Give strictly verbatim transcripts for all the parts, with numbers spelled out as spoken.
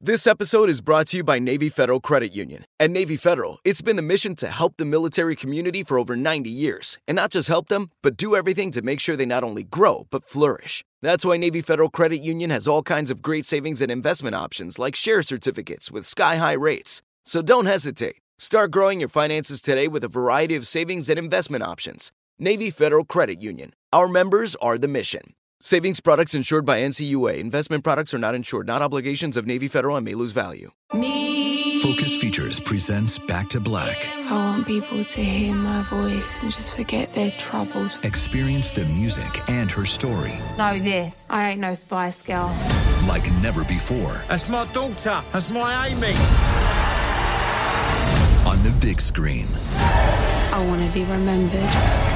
This episode is brought to you by Navy Federal Credit Union. At Navy Federal, it's been the mission to help the military community for over ninety years. And not just help them, but do everything to make sure they not only grow, but flourish. That's why Navy Federal Credit Union has all kinds of great savings and investment options like share certificates with sky-high rates. So don't hesitate. Start growing your finances today with a variety of savings and investment options. Navy Federal Credit Union. Our members are the mission. Savings products insured by N C U A. Investment products are not insured, not obligations of Navy Federal and may lose value. Me. Focus Features presents Back to Black. I want people to hear my voice and just forget their troubles. Experience the music and her story. Know this. I ain't no Spice Girl. Like never before. That's my daughter. That's my Amy. On the big screen. I want to be remembered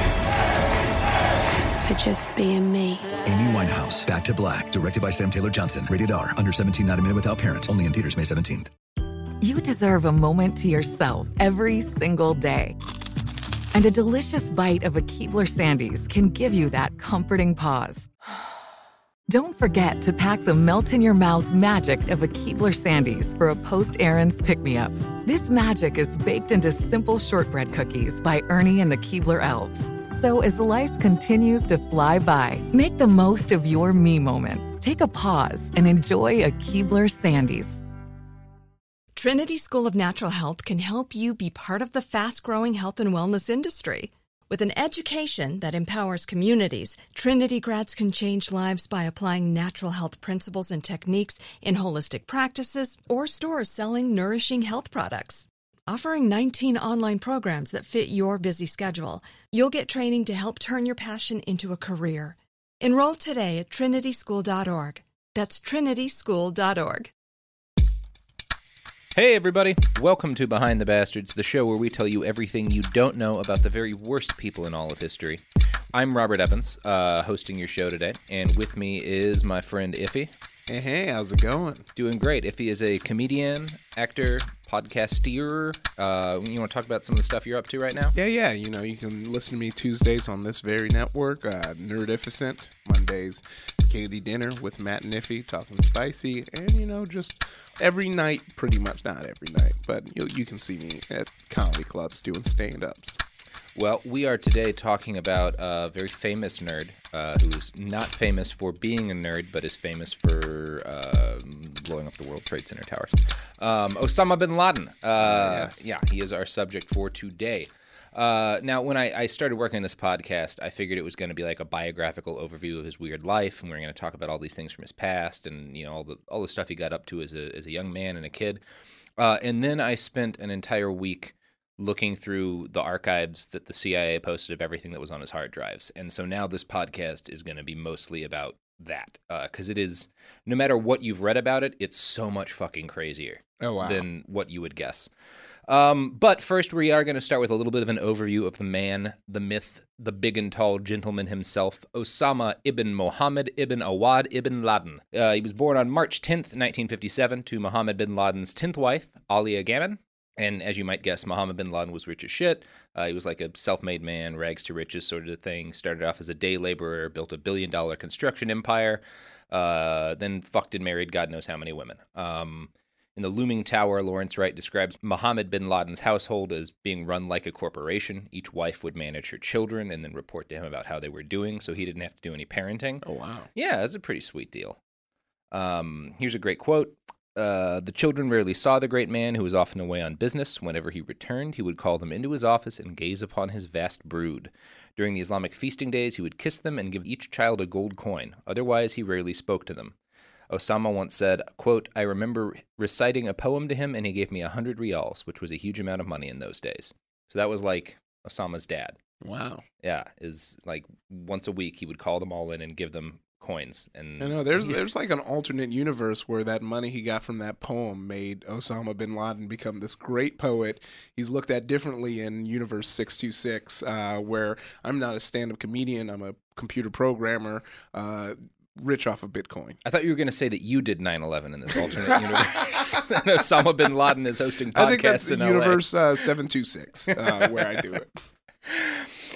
for just being me. Amy Winehouse, Back to Black, directed by Sam Taylor Johnson. Rated R, under seventeen, not a minute without parent. Only in theaters May seventeenth. You deserve a moment to yourself every single day. And a delicious bite of a Keebler Sandies can give you that comforting pause. Don't forget to pack the melt-in-your-mouth magic of a Keebler Sandies for a post-errands pick-me-up. This magic is baked into simple shortbread cookies by Ernie and the Keebler Elves. So as life continues to fly by, make the most of your me moment. Take a pause and enjoy a Keebler Sandies. Trinity School of Natural Health can help you be part of the fast-growing health and wellness industry. With an education that empowers communities, Trinity grads can change lives by applying natural health principles and techniques in holistic practices or stores selling nourishing health products. Offering nineteen online programs that fit your busy schedule, you'll get training to help turn your passion into a career. Enroll today at trinity school dot org. That's trinity school dot org. Hey everybody, welcome to Behind the Bastards, the show where we tell you everything you don't know about the very worst people in all of history. I'm Robert Evans, uh, hosting your show today, and with me is my friend Iffy. Hey, hey, how's it going? Doing great. Iffy is a comedian, actor, podcaster. Uh, you want to talk about some of the stuff you're up to right now? Yeah, yeah. You know, you can listen to me Tuesdays on this very network, uh, Nerdificent. Mondays, Candy Dinner with Matt and Iffy, talking spicy. And, you know, just every night, pretty much, not every night, but you, you can see me at comedy clubs doing stand-ups. Well, we are today talking about a very famous nerd uh, who is not famous for being a nerd, but is famous for uh, blowing up the World Trade Center towers. Um, Osama bin Laden. Uh, yes. Yeah, he is our subject for today. Uh, now, when I, I started working on this podcast, I figured it was going to be like a biographical overview of his weird life, and we we're going to talk about all these things from his past and, you know, all the all the stuff he got up to as a as a young man and a kid. Uh, and then I spent an entire week looking through the archives that the C I A posted of everything that was on his hard drives. And so now this podcast is going to be mostly about that, because uh, it is, no matter what you've read about it, it's so much fucking crazier oh, wow. than what you would guess. Um, but first, we are going to start with a little bit of an overview of the man, the myth, the big and tall gentleman himself, Osama ibn Mohammed ibn Awad ibn Laden. Uh, he was born on March tenth, nineteen fifty-seven, to Mohammed bin Laden's tenth wife, Alia Gammon. And as you might guess, Mohammed bin Laden was rich as shit. Uh, he was like a self-made man, rags to riches sort of thing. Started off as a day laborer, built a billion-dollar construction empire, uh, then fucked and married God knows how many women. Um, in The Looming Tower, Lawrence Wright describes Mohammed bin Laden's household as being run like a corporation. Each wife would manage her children and then report to him about how they were doing, so he didn't have to do any parenting. Oh, wow. Yeah, that's a pretty sweet deal. Um, here's a great quote. Uh, the children rarely saw the great man, who was often away on business. Whenever he returned, he would call them into his office and gaze upon his vast brood. During the Islamic feasting days, he would kiss them and give each child a gold coin. Otherwise, he rarely spoke to them. Osama once said, quote, I remember reciting a poem to him, and he gave me a hundred riyals, which was a huge amount of money in those days. So that was like Osama's dad. Wow. Yeah, is like once a week, he would call them all in and give them coins. And I know there's there's like an alternate universe where that money he got from that poem made Osama bin Laden become this great poet. He's looked at differently in universe six two six, uh, where I'm not a stand-up comedian, I'm a computer programmer, uh, rich off of Bitcoin. I thought you were going to say that you did nine eleven in this alternate universe. And Osama bin Laden is hosting podcasts I think that's in universe uh, seven two six, uh, where I do it.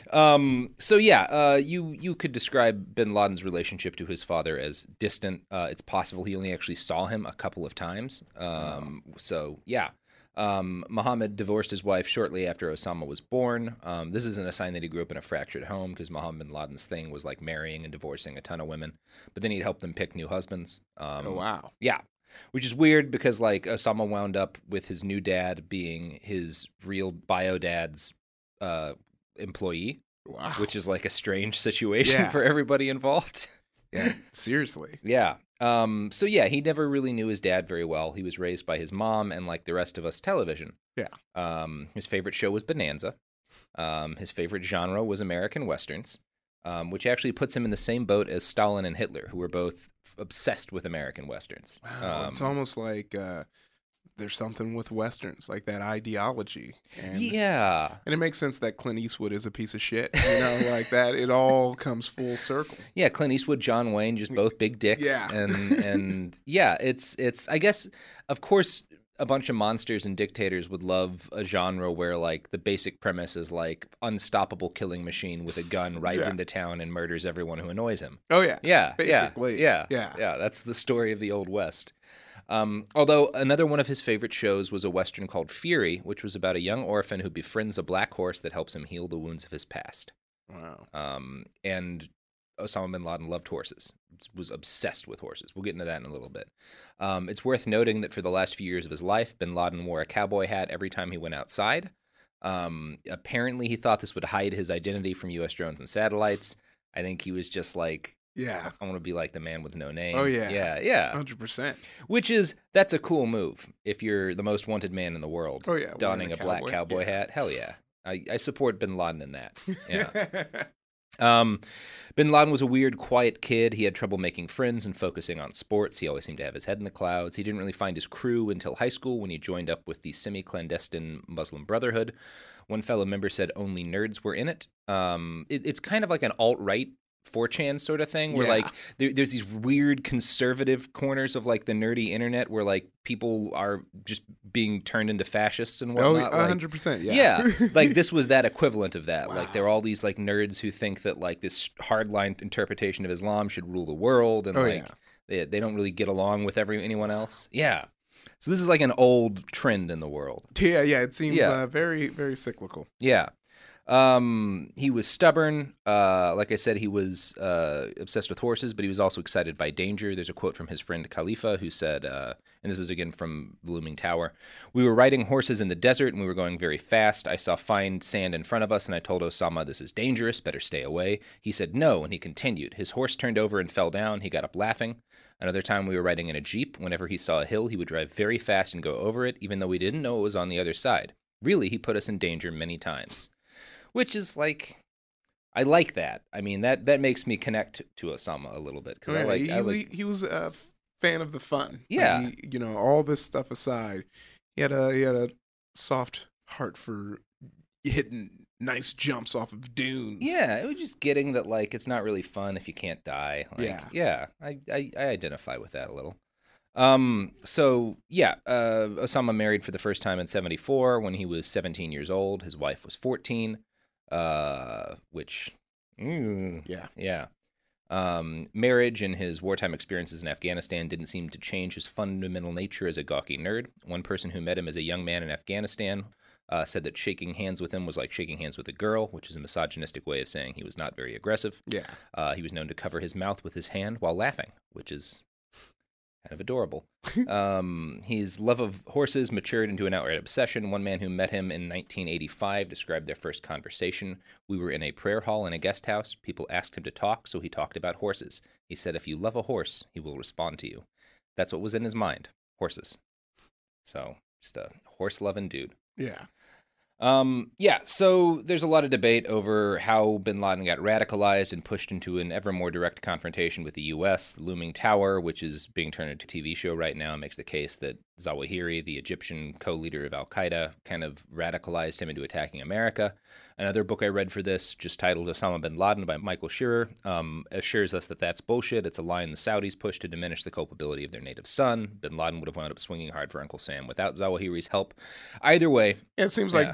Um, so yeah, uh, you you could describe bin Laden's relationship to his father as distant. Uh, it's possible he only actually saw him a couple of times. Um, oh. So yeah. Um, Muhammad divorced his wife shortly after Osama was born. Um, this isn't a sign that he grew up in a fractured home, because Muhammad bin Laden's thing was like marrying and divorcing a ton of women, but then he'd help them pick new husbands. Um, oh, wow. Yeah. Which is weird because like Osama wound up with his new dad being his real bio dad's uh, employee, wow. which is like a strange situation yeah. for everybody involved. Yeah, seriously. Yeah. Um, so yeah, he never really knew his dad very well. He was raised by his mom and, like the rest of us, television. Yeah. Um, his favorite show was Bonanza. Um, his favorite genre was American Westerns, um, which actually puts him in the same boat as Stalin and Hitler, who were both obsessed with American Westerns. Wow, um, it's almost like uh, there's something with Westerns, like that ideology. And, yeah. And it makes sense that Clint Eastwood is a piece of shit. You know, like that. It all comes full circle. Yeah, Clint Eastwood, John Wayne, just both big dicks. Yeah. And, and yeah, it's, it's, I guess, of course, a bunch of monsters and dictators would love a genre where, like, the basic premise is, like, unstoppable killing machine with a gun rides yeah. into town and murders everyone who annoys him. Oh, yeah. Yeah. Basically. Yeah. Yeah. Yeah. Yeah. That's the story of the Old West. Um, although another one of his favorite shows was a Western called Fury, which was about a young orphan who befriends a black horse that helps him heal the wounds of his past. Wow. Um, and Osama bin Laden loved horses, was obsessed with horses. We'll get into that in a little bit. Um, it's worth noting that for the last few years of his life, bin Laden wore a cowboy hat every time he went outside. Um, apparently, he thought this would hide his identity from U S drones and satellites. I think he was just like, yeah, I want to be like the man with no name. Oh, yeah. Yeah, yeah. one hundred percent. Which is, that's a cool move if you're the most wanted man in the world. Oh, yeah. Donning a, a black cowboy, cowboy yeah. hat. Hell yeah. I, I support bin Laden in that. Yeah. Um, bin Laden was a weird, quiet kid. He had trouble making friends and focusing on sports. He always seemed to have his head in the clouds. He didn't really find his crew until high school when he joined up with the semi-clandestine Muslim Brotherhood. One fellow member said only nerds were in it. Um, it it's kind of like an alt-right four chan sort of thing where, yeah. like, there, there's these weird conservative corners of, like, the nerdy internet where, like, people are just being turned into fascists and whatnot. Oh, one hundred percent, like, yeah. Yeah, like, this was that equivalent of that. Wow. Like, there are all these, like, nerds who think that, like, this hardline interpretation of Islam should rule the world, and, oh, like, yeah. they, they don't really get along with every anyone else. Yeah. So this is, like, an old trend in the world. Yeah, yeah, it seems yeah. Uh, very, very cyclical. Yeah. Um, he was stubborn. Uh, like I said, he was uh, obsessed with horses, but he was also excited by danger. There's a quote from his friend Khalifa who said, uh, and this is again from The Looming Tower, "We were riding horses in the desert and we were going very fast. I saw fine sand in front of us and I told Osama, this is dangerous, better stay away. He said no, and he continued. His horse turned over and fell down. He got up laughing. Another time we were riding in a Jeep. Whenever he saw a hill, he would drive very fast and go over it, even though we didn't know it was on the other side. Really, he put us in danger many times." Which is like, I like that. I mean, that, that makes me connect to Osama a little bit because yeah, I like. He, I like he was a fan of the fun. Yeah, like he, you know, all this stuff aside, he had a he had a soft heart for hitting nice jumps off of dunes. Yeah, it was just getting that, like, it's not really fun if you can't die. Like, yeah, yeah, I, I I identify with that a little. Um, so yeah, uh, Osama married for the first time in seventy-four when he was seventeen years old. His wife was fourteen. Uh, which, mm, yeah, yeah. Um, marriage and his wartime experiences in Afghanistan didn't seem to change his fundamental nature as a gawky nerd. One person who met him as a young man in Afghanistan uh, said that shaking hands with him was like shaking hands with a girl, which is a misogynistic way of saying he was not very aggressive. Yeah. Uh, he was known to cover his mouth with his hand while laughing, which is kind of adorable. um, his love of horses matured into an outright obsession. One man who met him in nineteen eighty-five described their first conversation. "We were in a prayer hall in a guest house. People asked him to talk, so he talked about horses. He said, if you love a horse, he will respond to you." That's what was in his mind, horses. So, just a horse-loving dude. Yeah. Um, yeah, so there's a lot of debate over how bin Laden got radicalized and pushed into an ever more direct confrontation with the U S. The Looming Tower, which is being turned into a T V show right now, makes the case that Zawahiri, the Egyptian co-leader of al-Qaeda, kind of radicalized him into attacking America. Another book I read for this, just titled Osama bin Laden by Michael Shearer, um, assures us that that's bullshit. It's a line the Saudis pushed to diminish the culpability of their native son. Bin Laden would have wound up swinging hard for Uncle Sam without Zawahiri's help. Either way. Yeah, it seems yeah. like both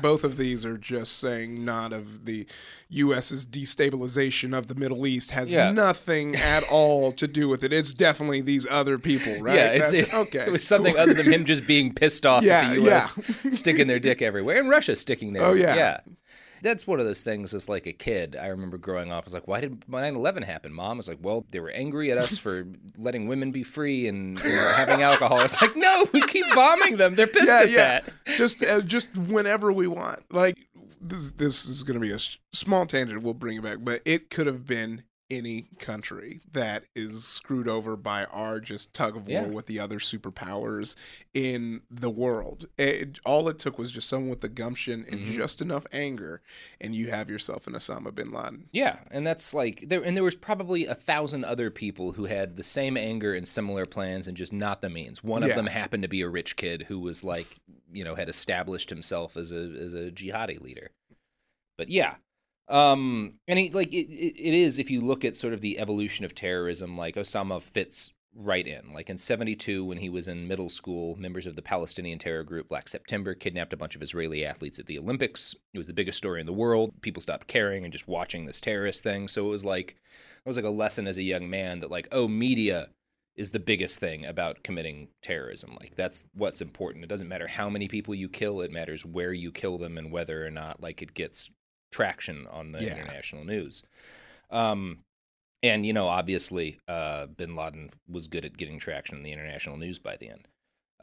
both of these are just saying not of the U S's destabilization of the Middle East has Yeah. nothing at all to do with it. It's definitely these other people, right? Yeah, it's, That's- it, okay. it was something cool. other than him just being pissed off Yeah, at the U S yeah. sticking their dick everywhere. And Russia sticking their Oh, yeah. yeah. That's one of those things as like a kid. I remember growing up, I was like, why did nine eleven happen, Mom? I was like, well, they were angry at us for letting women be free and you know, having alcohol. I was like, no, we keep bombing them. They're pissed yeah, at yeah. that. Just uh, just whenever we want. Like this this is going to be a sh- small tangent. We'll bring it back, but it could have been any country that is screwed over by our just tug of war Yeah. with the other superpowers in the world. It, all it took was just someone with the gumption and Mm-hmm. just enough anger, and you have yourself an Osama bin Laden. Yeah, and that's like there, and there was probably a thousand other people who had the same anger and similar plans, and just not the means. One of Yeah. them happened to be a rich kid who was like, you know, had established himself as a as a jihadi leader. But yeah, um, and he, like it, it, it is if you look at sort of the evolution of terrorism, like Osama fits right in. Like in seventy-two, when he was in middle school, members of the Palestinian terror group Black September kidnapped a bunch of Israeli athletes at the Olympics. It was the biggest story in the world. People stopped caring and just watching this terrorist thing. So it was like it was like a lesson as a young man that like, oh, media is the biggest thing about committing terrorism. Like that's what's important. It doesn't matter how many people you kill. It matters where you kill them and whether or not like it gets traction on the Yeah. international news. Um, And, you know, obviously, uh, bin Laden was good at getting traction in the international news by the end.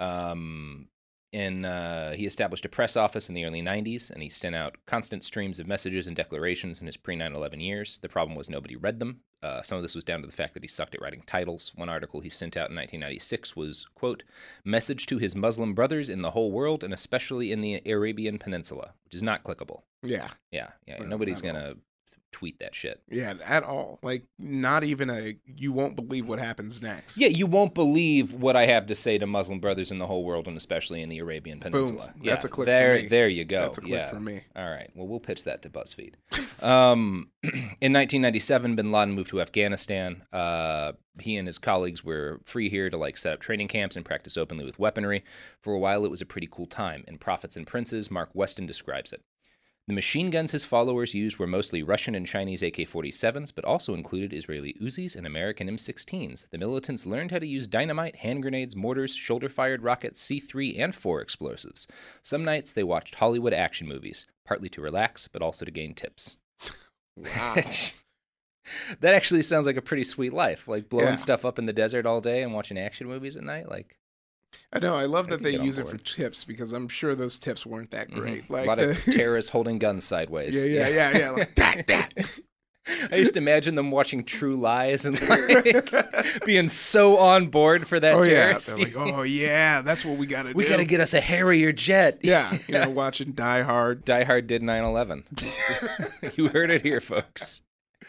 Um, and uh, he established a press office in the early nineties, and he sent out constant streams of messages and declarations in his pre nine eleven years. The problem was nobody read them. Uh, some of this was down to the fact that he sucked at writing titles. One article he sent out in nineteen ninety-six was, quote, "Message to his Muslim brothers in the whole world, and especially in the Arabian Peninsula," which is not clickable. Yeah. Yeah, yeah. Well, Nobody's not at going to tweet that shit. Yeah, at all. Like, not even a, you won't believe what happens next. Yeah, you won't believe what I have to say to Muslim brothers in the whole world, and especially in the Arabian Peninsula. Boom. Yeah, That's a click there, for me. There you go. That's a click yeah. for me. All right. Well, we'll pitch that to BuzzFeed. um, in nineteen ninety-seven, bin Laden moved to Afghanistan. Uh, he and his colleagues were free here to like set up training camps and practice openly with weaponry. For a while, it was a pretty cool time. In Prophets and Princes, Mark Weston describes it. The machine guns his followers used were mostly Russian and Chinese A K forty-sevens, but also included Israeli Uzis and American M sixteens. The militants learned how to use dynamite, hand grenades, mortars, shoulder-fired rockets, C three and four explosives. Some nights they watched Hollywood action movies, partly to relax, but also to gain tips. Wow. That actually sounds like a pretty sweet life, like blowing Yeah. stuff up in the desert all day and watching action movies at night. Like, I know. I love I that could they get on use it for board. tips because I'm sure those tips weren't that great. mhm. Like a lot the, of terrorists holding guns sideways. yeah, yeah, yeah, yeah. Like that, that. I used to imagine them watching True Lies and like being so on board for that Oh yeah. terrorist. They're like, oh yeah, that's what we gotta we do. got to get us a Harrier jet. Yeah, you know, watching Die Hard. Die Hard did nine eleven. You heard it here, folks.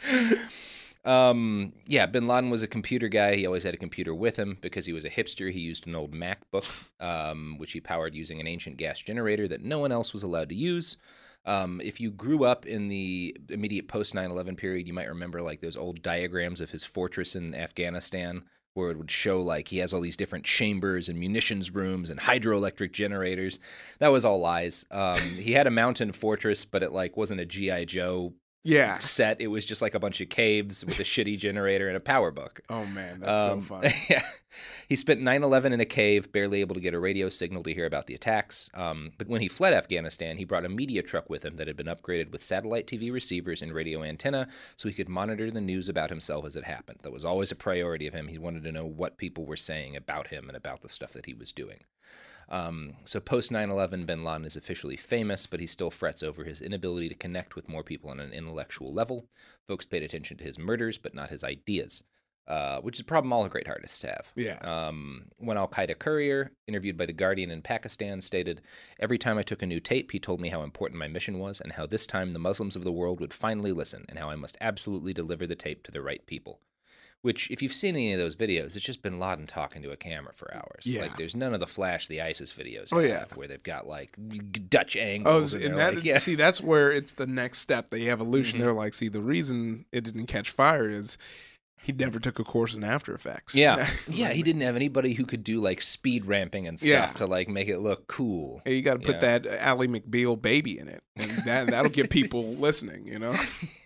Um, yeah, bin Laden was a computer guy. He always had a computer with him because he was a hipster. He used an old MacBook, um, which he powered using an ancient gas generator that no one else was allowed to use. Um, if you grew up in the immediate post nine eleven period, you might remember like those old diagrams of his fortress in Afghanistan, where it would show like he has all these different chambers and munitions rooms and hydroelectric generators. That was all lies. Um, he had a mountain fortress, but it like wasn't a G I Joe Yeah. set. It was just like a bunch of caves with a shitty generator and a power book. Oh man, that's Um, so fun. yeah. He spent nine eleven in a cave, barely able to get a radio signal to hear about the attacks. Um, but when he fled Afghanistan, he brought a media truck with him that had been upgraded with satellite T V receivers and radio antenna so he could monitor the news about himself as it happened. That was always a priority of him. He wanted to know what people were saying about him and about the stuff that he was doing. Um, so post nine eleven, bin Laden is officially famous, but he still frets over his inability to connect with more people on an intellectual level. Folks paid attention to his murders, but not his ideas, uh, which is a problem all great artists have. Yeah. Um, one Al-Qaeda courier, interviewed by The Guardian in Pakistan, stated, "Every time I took a new tape, he told me how important my mission was and how this time the Muslims of the world would finally listen and how I must absolutely deliver the tape to the right people." Which, if you've seen any of those videos, it's just bin Laden talking to a camera for hours. Yeah. Like, there's none of the flash the ISIS videos Oh, have, yeah. where they've got, like, Dutch Oh, angles. and and that they're like, yeah. see, that's where it's the next step, the evolution. Mhm. They're like, see, the reason it didn't catch fire is He never took a course in After Effects. Yeah. Yeah, he didn't have anybody who could do, like, speed ramping and stuff Yeah. to, like, make it look cool. Hey, you got to put Yeah. that Ally McBeal baby in it, and that, that'll get people listening, you know?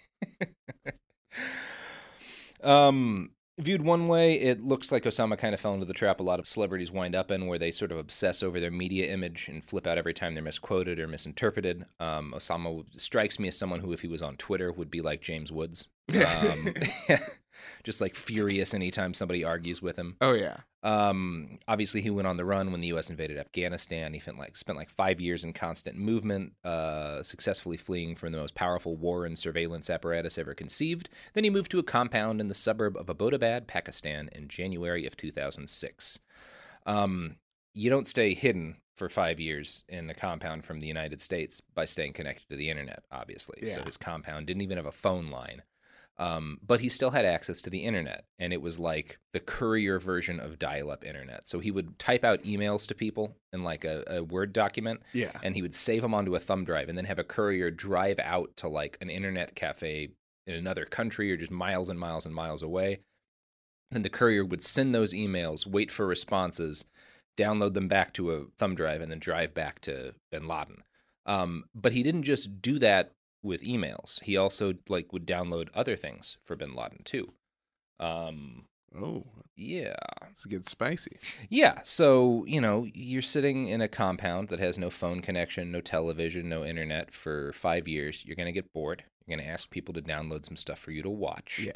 Um, viewed one way, it looks like Osama kind of fell into the trap a lot of celebrities wind up in, where they sort of obsess over their media image and flip out every time they're misquoted or misinterpreted. Um, Osama strikes me as someone who, if he was on Twitter, would be like James Woods. Um, just like furious anytime somebody argues with him. Oh, yeah. Um, obviously, he went on the run when the U S invaded Afghanistan. He spent like spent like five years in constant movement, uh, successfully fleeing from the most powerful war and surveillance apparatus ever conceived. Then he moved to a compound in the suburb of Abbottabad, Pakistan, in January of two thousand six. Um, you don't stay hidden for five years in the compound from the United States by staying connected to the internet, obviously. Yeah. So his compound didn't even have a phone line. Um, but he still had access to the internet, and it was like the courier version of dial-up internet. So he would type out emails to people in like a, a Word document, Yeah. and he would save them onto a thumb drive and then have a courier drive out to like an internet cafe in another country or just miles and miles and miles away. Then the courier would send those emails, wait for responses, download them back to a thumb drive, and then drive back to bin Laden. Um, but he didn't just do that with emails. He also like would download other things for bin Laden too. Um, Oh, yeah. it's get spicy. Yeah, so, you know, you're sitting in a compound that has no phone connection, no television, no internet for five years. You're going to get bored. You're going to ask people to download some stuff for you to watch. Yeah.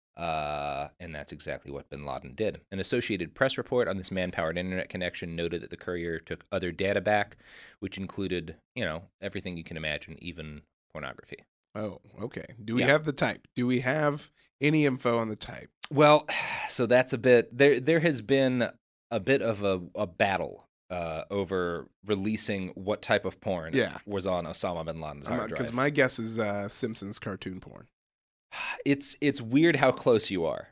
Uh, and that's exactly what bin Laden did. An Associated Press report on this man-powered internet connection noted that the courier took other data back, which included, you know, everything you can imagine, even pornography. Oh, okay. Do we Yeah. have the type? Do we have any info on the type? Well, so that's a bit there. There has been a bit of a, a battle uh, over releasing what type of porn Yeah. was on Osama bin Laden's hard Because drive. my guess is uh, Simpsons cartoon porn. It's it's weird how close you are.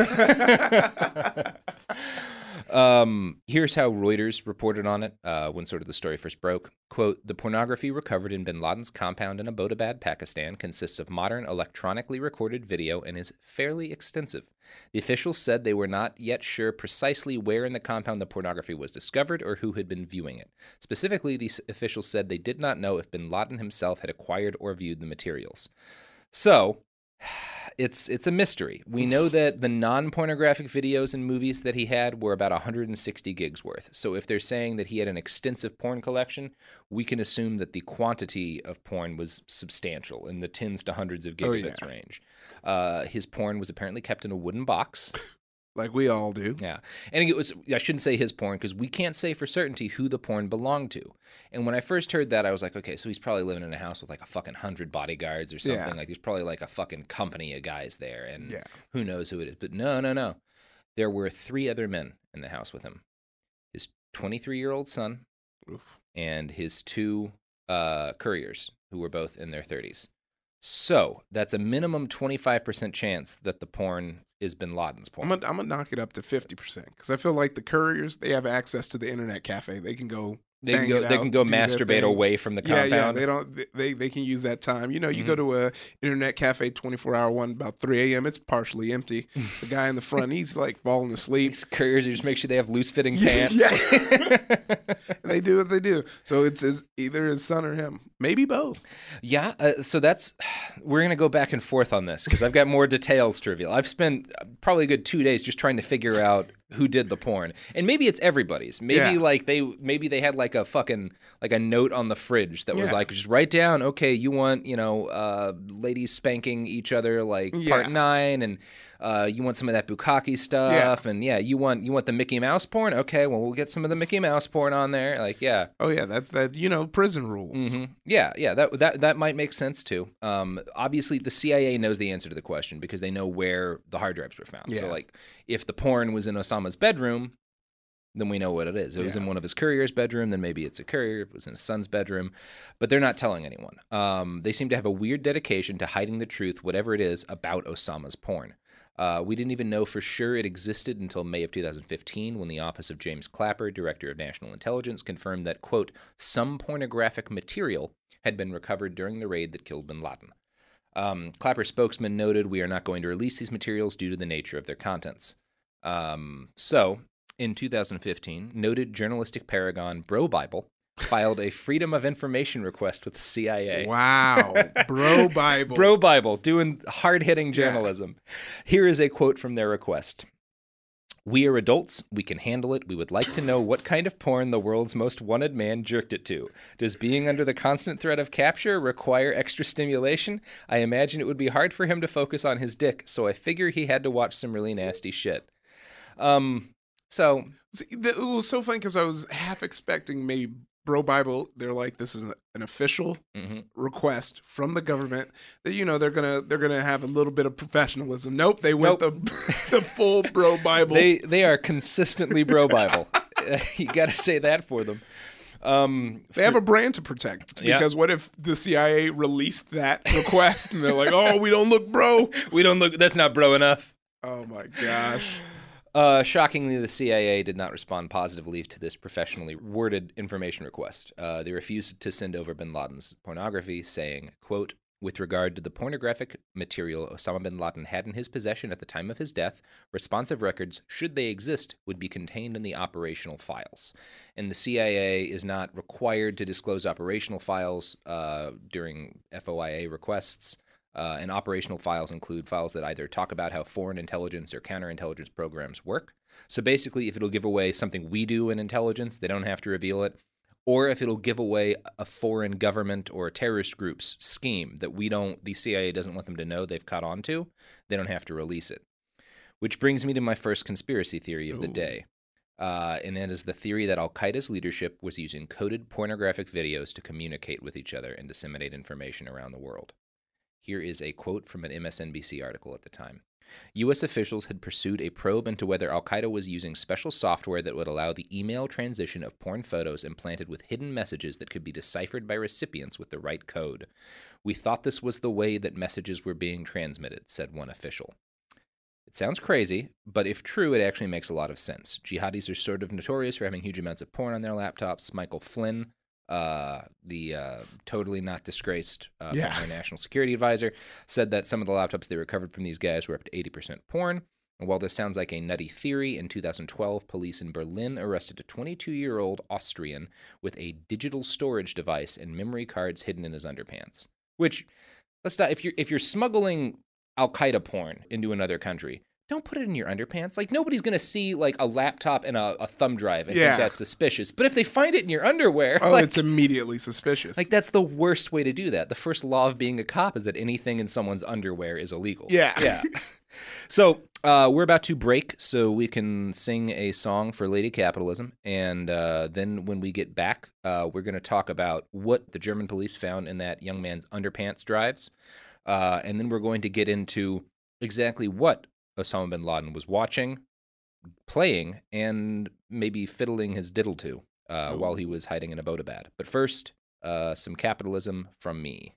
Um, here's how Reuters reported on it uh, when sort of the story first broke. Quote, the pornography recovered in bin Laden's compound in Abbottabad, Pakistan, consists of modern electronically recorded video and is fairly extensive. The officials said they were not yet sure precisely where in the compound the pornography was discovered or who had been viewing it. Specifically, the officials said they did not know if bin Laden himself had acquired or viewed the materials. So, It's it's a mystery. We know that the non-pornographic videos and movies that he had were about one hundred sixty gigs worth. So if they're saying that he had an extensive porn collection, we can assume that the quantity of porn was substantial in the tens to hundreds of gigabits Oh, yeah. range. Uh, his porn was apparently kept in a wooden box. Like we all do. Yeah. And it was, I shouldn't say his porn because we can't say for certainty who the porn belonged to. And when I first heard that, I was like, okay, so he's probably living in a house with like a fucking hundred bodyguards or something. Yeah. Like there's probably like a fucking company of guys there. And Yeah. who knows who it is. But no, no, no. There were three other men in the house with him. His twenty-three-year-old son Oof. and his two uh, couriers who were both in their thirties. So that's a minimum twenty-five percent chance that the porn is bin Laden's porn. I'm gonna I'm gonna knock it up to fifty percent because I feel like the couriers, they have access to the internet cafe. They can go. They can bang go. it They out, can go do their masturbate thing. away from the Yeah, compound. yeah. They don't. They they can use that time. You know, you Mhm. go to a internet cafe, twenty-four hour one, about three a.m. It's partially empty. The guy in the front, he's like falling asleep. These couriers, you just make sure they have loose fitting Yeah, pants. They do what they do. So it's his, either his son or him. Maybe both. Yeah, uh, so that's we're gonna go back and forth on this because I've got more details to reveal. I've spent probably a good two days just trying to figure out who did the porn, and maybe it's everybody's. Maybe Yeah. like they maybe they had like a fucking like a note on the fridge that was Yeah. like just write down. Okay, you want you know uh, ladies spanking each other like Yeah. part nine, and uh, you want some of that bukkake stuff, and yeah, you want you want the Mickey Mouse porn. Okay, well we'll get some of the Mickey Mouse porn on there. Like yeah. Oh yeah, that's that. You know, prison rules. Mm-hmm. Yeah, yeah, that that that might make sense too. Um, obviously, the C I A knows the answer to the question because they know where the hard drives were found. So, Yeah. like, if the porn was in Osama's bedroom, then we know what it is. If it was Yeah. in one of his courier's bedroom, then maybe it's a courier. If it was in his son's bedroom, but they're not telling anyone. Um, they seem to have a weird dedication to hiding the truth, whatever it is, about Osama's porn. Uh, we didn't even know for sure it existed until May of two thousand fifteen when the Office of James Clapper, Director of National Intelligence, confirmed that, quote, some pornographic material had been recovered during the raid that killed bin Laden. Um, Clapper spokesman noted, "We are not going to release these materials due to the nature of their contents." Um, so, in two thousand fifteen, noted journalistic paragon Bro Bible filed a Freedom of Information request with the C I A. Wow. Bro Bible. Bro Bible, doing hard-hitting journalism. Yeah. Here is a quote from their request. "We are adults. We can handle it. We would like to know what kind of porn the world's most wanted man jerked it to. Does being under the constant threat of capture require extra stimulation? I imagine it would be hard for him to focus on his dick, so I figure he had to watch some really nasty shit." Um, so... See, it was so funny because I was half expecting maybe Bro Bible, they're like, this is an, an official mm-hmm. request from the government that, you know, they're gonna they're gonna have a little bit of professionalism. Nope, they went nope. the the full Bro Bible. They they are consistently Bro Bible. You got to say that for them. Um, they for, have a brand to protect because yeah. what if the C I A released that request and they're like, oh, we don't look bro, we don't look, that's not bro enough. Oh my gosh. Uh, shockingly, the C I A did not respond positively to this professionally worded information request. Uh, they refused to send over bin Laden's pornography, saying, quote, "With regard to the pornographic material Osama bin Laden had in his possession at the time of his death, responsive records, should they exist, would be contained in the operational files." And the C I A is not required to disclose operational files uh, during F O I A requests. Uh, and operational files include files that either talk about how foreign intelligence or counterintelligence programs work. So basically, if it'll give away something we do in intelligence, they don't have to reveal it. Or if it'll give away a foreign government or a terrorist group's scheme that we don't, the C I A doesn't want them to know they've caught on to, they don't have to release it. Which brings me to my first conspiracy theory of Ooh. the day. Uh, and that is the theory that Al-Qaeda's leadership was using coded pornographic videos to communicate with each other and disseminate information around the world. Here is a quote from an M S N B C article at the time. U S officials had pursued a probe into whether Al-Qaeda was using special software that would allow the email transition of porn photos implanted with hidden messages that could be deciphered by recipients with the right code. "We thought this was the way that messages were being transmitted," said one official. It sounds crazy, but if true, it actually makes a lot of sense. Jihadis are sort of notorious for having huge amounts of porn on their laptops. Michael Flynn, Uh, the uh, totally not disgraced uh, yeah. former national security advisor, said that some of the laptops they recovered from these guys were up to eighty percent porn. And while this sounds like a nutty theory, in two thousand twelve, police in Berlin arrested a twenty-two-year-old Austrian with a digital storage device and memory cards hidden in his underpants. Which, let's not, if you're if you're smuggling Al-Qaeda porn into another country, don't put it in your underpants. Like, nobody's going to see, like, a laptop and a, a thumb drive and yeah. think that's suspicious. But if they find it in your underwear... Oh, like, it's immediately suspicious. Like, that's the worst way to do that. The first law of being a cop is that anything in someone's underwear is illegal. Yeah. Yeah. So, uh, we're about to break so we can sing a song for Lady Capitalism. And uh, then when we get back, uh, we're going to talk about what the German police found in that young man's underpants drives. Uh, and then we're going to get into exactly what Osama bin Laden was watching, playing, and maybe fiddling his diddle to uh, while he was hiding in Abbottabad. But first, uh, some capitalism from me.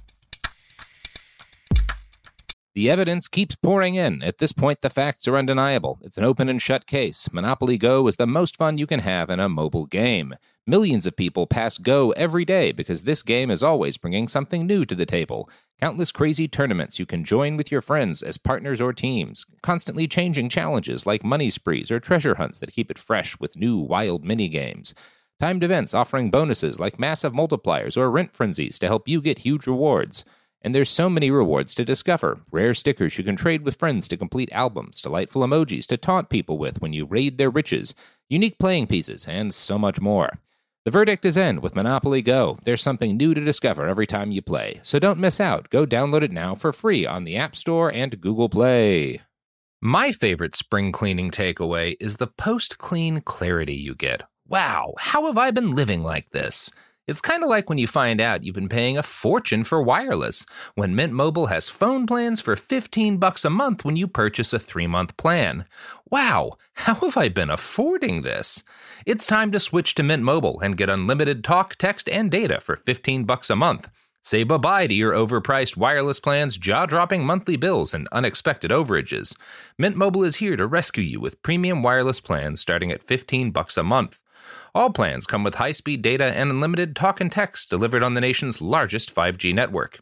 The evidence keeps pouring in. At this point, the facts are undeniable. It's an open and shut case. Monopoly Go is the most fun you can have in a mobile game. Millions of people pass Go every day because this game is always bringing something new to the table. Countless crazy tournaments you can join with your friends as partners or teams. Constantly changing challenges like money sprees or treasure hunts that keep it fresh with new wild mini-games. Timed events offering bonuses like massive multipliers or rent frenzies to help you get huge rewards. And there's so many rewards to discover. Rare stickers you can trade with friends to complete albums, delightful emojis to taunt people with when you raid their riches, unique playing pieces, and so much more. The verdict is in with Monopoly Go. There's something new to discover every time you play. So don't miss out. Go download it now for free on the App Store and Google Play. My favorite spring cleaning takeaway is the post-clean clarity you get. Wow, how have I been living like this? It's kind of like when you find out you've been paying a fortune for wireless, when Mint Mobile has phone plans for fifteen bucks a month when you purchase a three-month plan. Wow, how have I been affording this? It's time to switch to Mint Mobile and get unlimited talk, text, and data for fifteen bucks a month. Say bye-bye to your overpriced wireless plans, jaw-dropping monthly bills, and unexpected overages. Mint Mobile is here to rescue you with premium wireless plans starting at fifteen bucks a month. All plans come with high-speed data and unlimited talk and text delivered on the nation's largest five G network.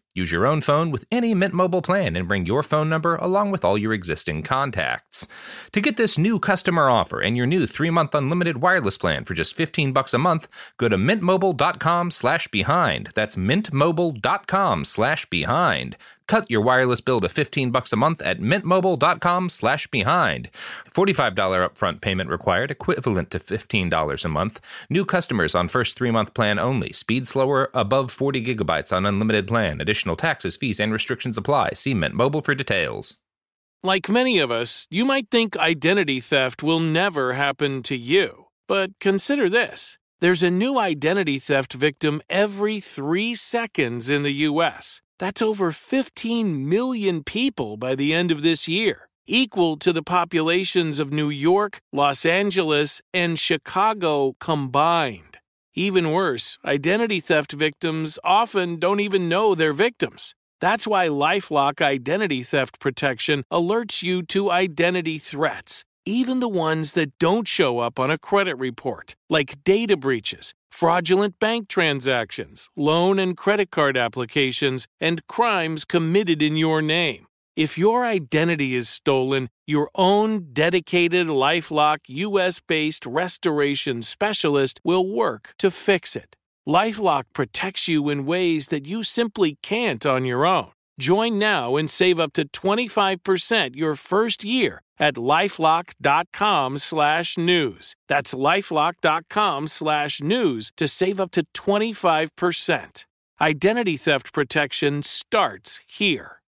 Use your own phone with any Mint Mobile plan and bring your phone number along with all your existing contacts. To get this new customer offer and your new three-month unlimited wireless plan for just fifteen bucks a month, go to mintmobile.com slash behind. That's mintmobile.com slash behind. Cut your wireless bill to fifteen bucks a month at mintmobile.com slash behind. forty-five dollars upfront payment required, equivalent to fifteen dollars a month. New customers on first three-month plan only. Speed slower, above forty gigabytes on unlimited plan. Additional taxes, fees, and restrictions apply. See Mint Mobile for details. Like many of us, you might think identity theft will never happen to you. But consider this. There's a new identity theft victim every three seconds in the U S That's over fifteen million people by the end of this year, equal to the populations of New York, Los Angeles, and Chicago combined. Even worse, identity theft victims often don't even know they're victims. That's why LifeLock Identity Theft Protection alerts you to identity threats, even the ones that don't show up on a credit report, like data breaches, fraudulent bank transactions, loan and credit card applications, and crimes committed in your name. If your identity is stolen, your own dedicated LifeLock U S-based restoration specialist will work to fix it. LifeLock protects you in ways that you simply can't on your own. Join now and save up to twenty-five percent your first year at lifelock.com slash news. That's lifelock.com slash news to save up to twenty-five percent. Identity theft protection starts here.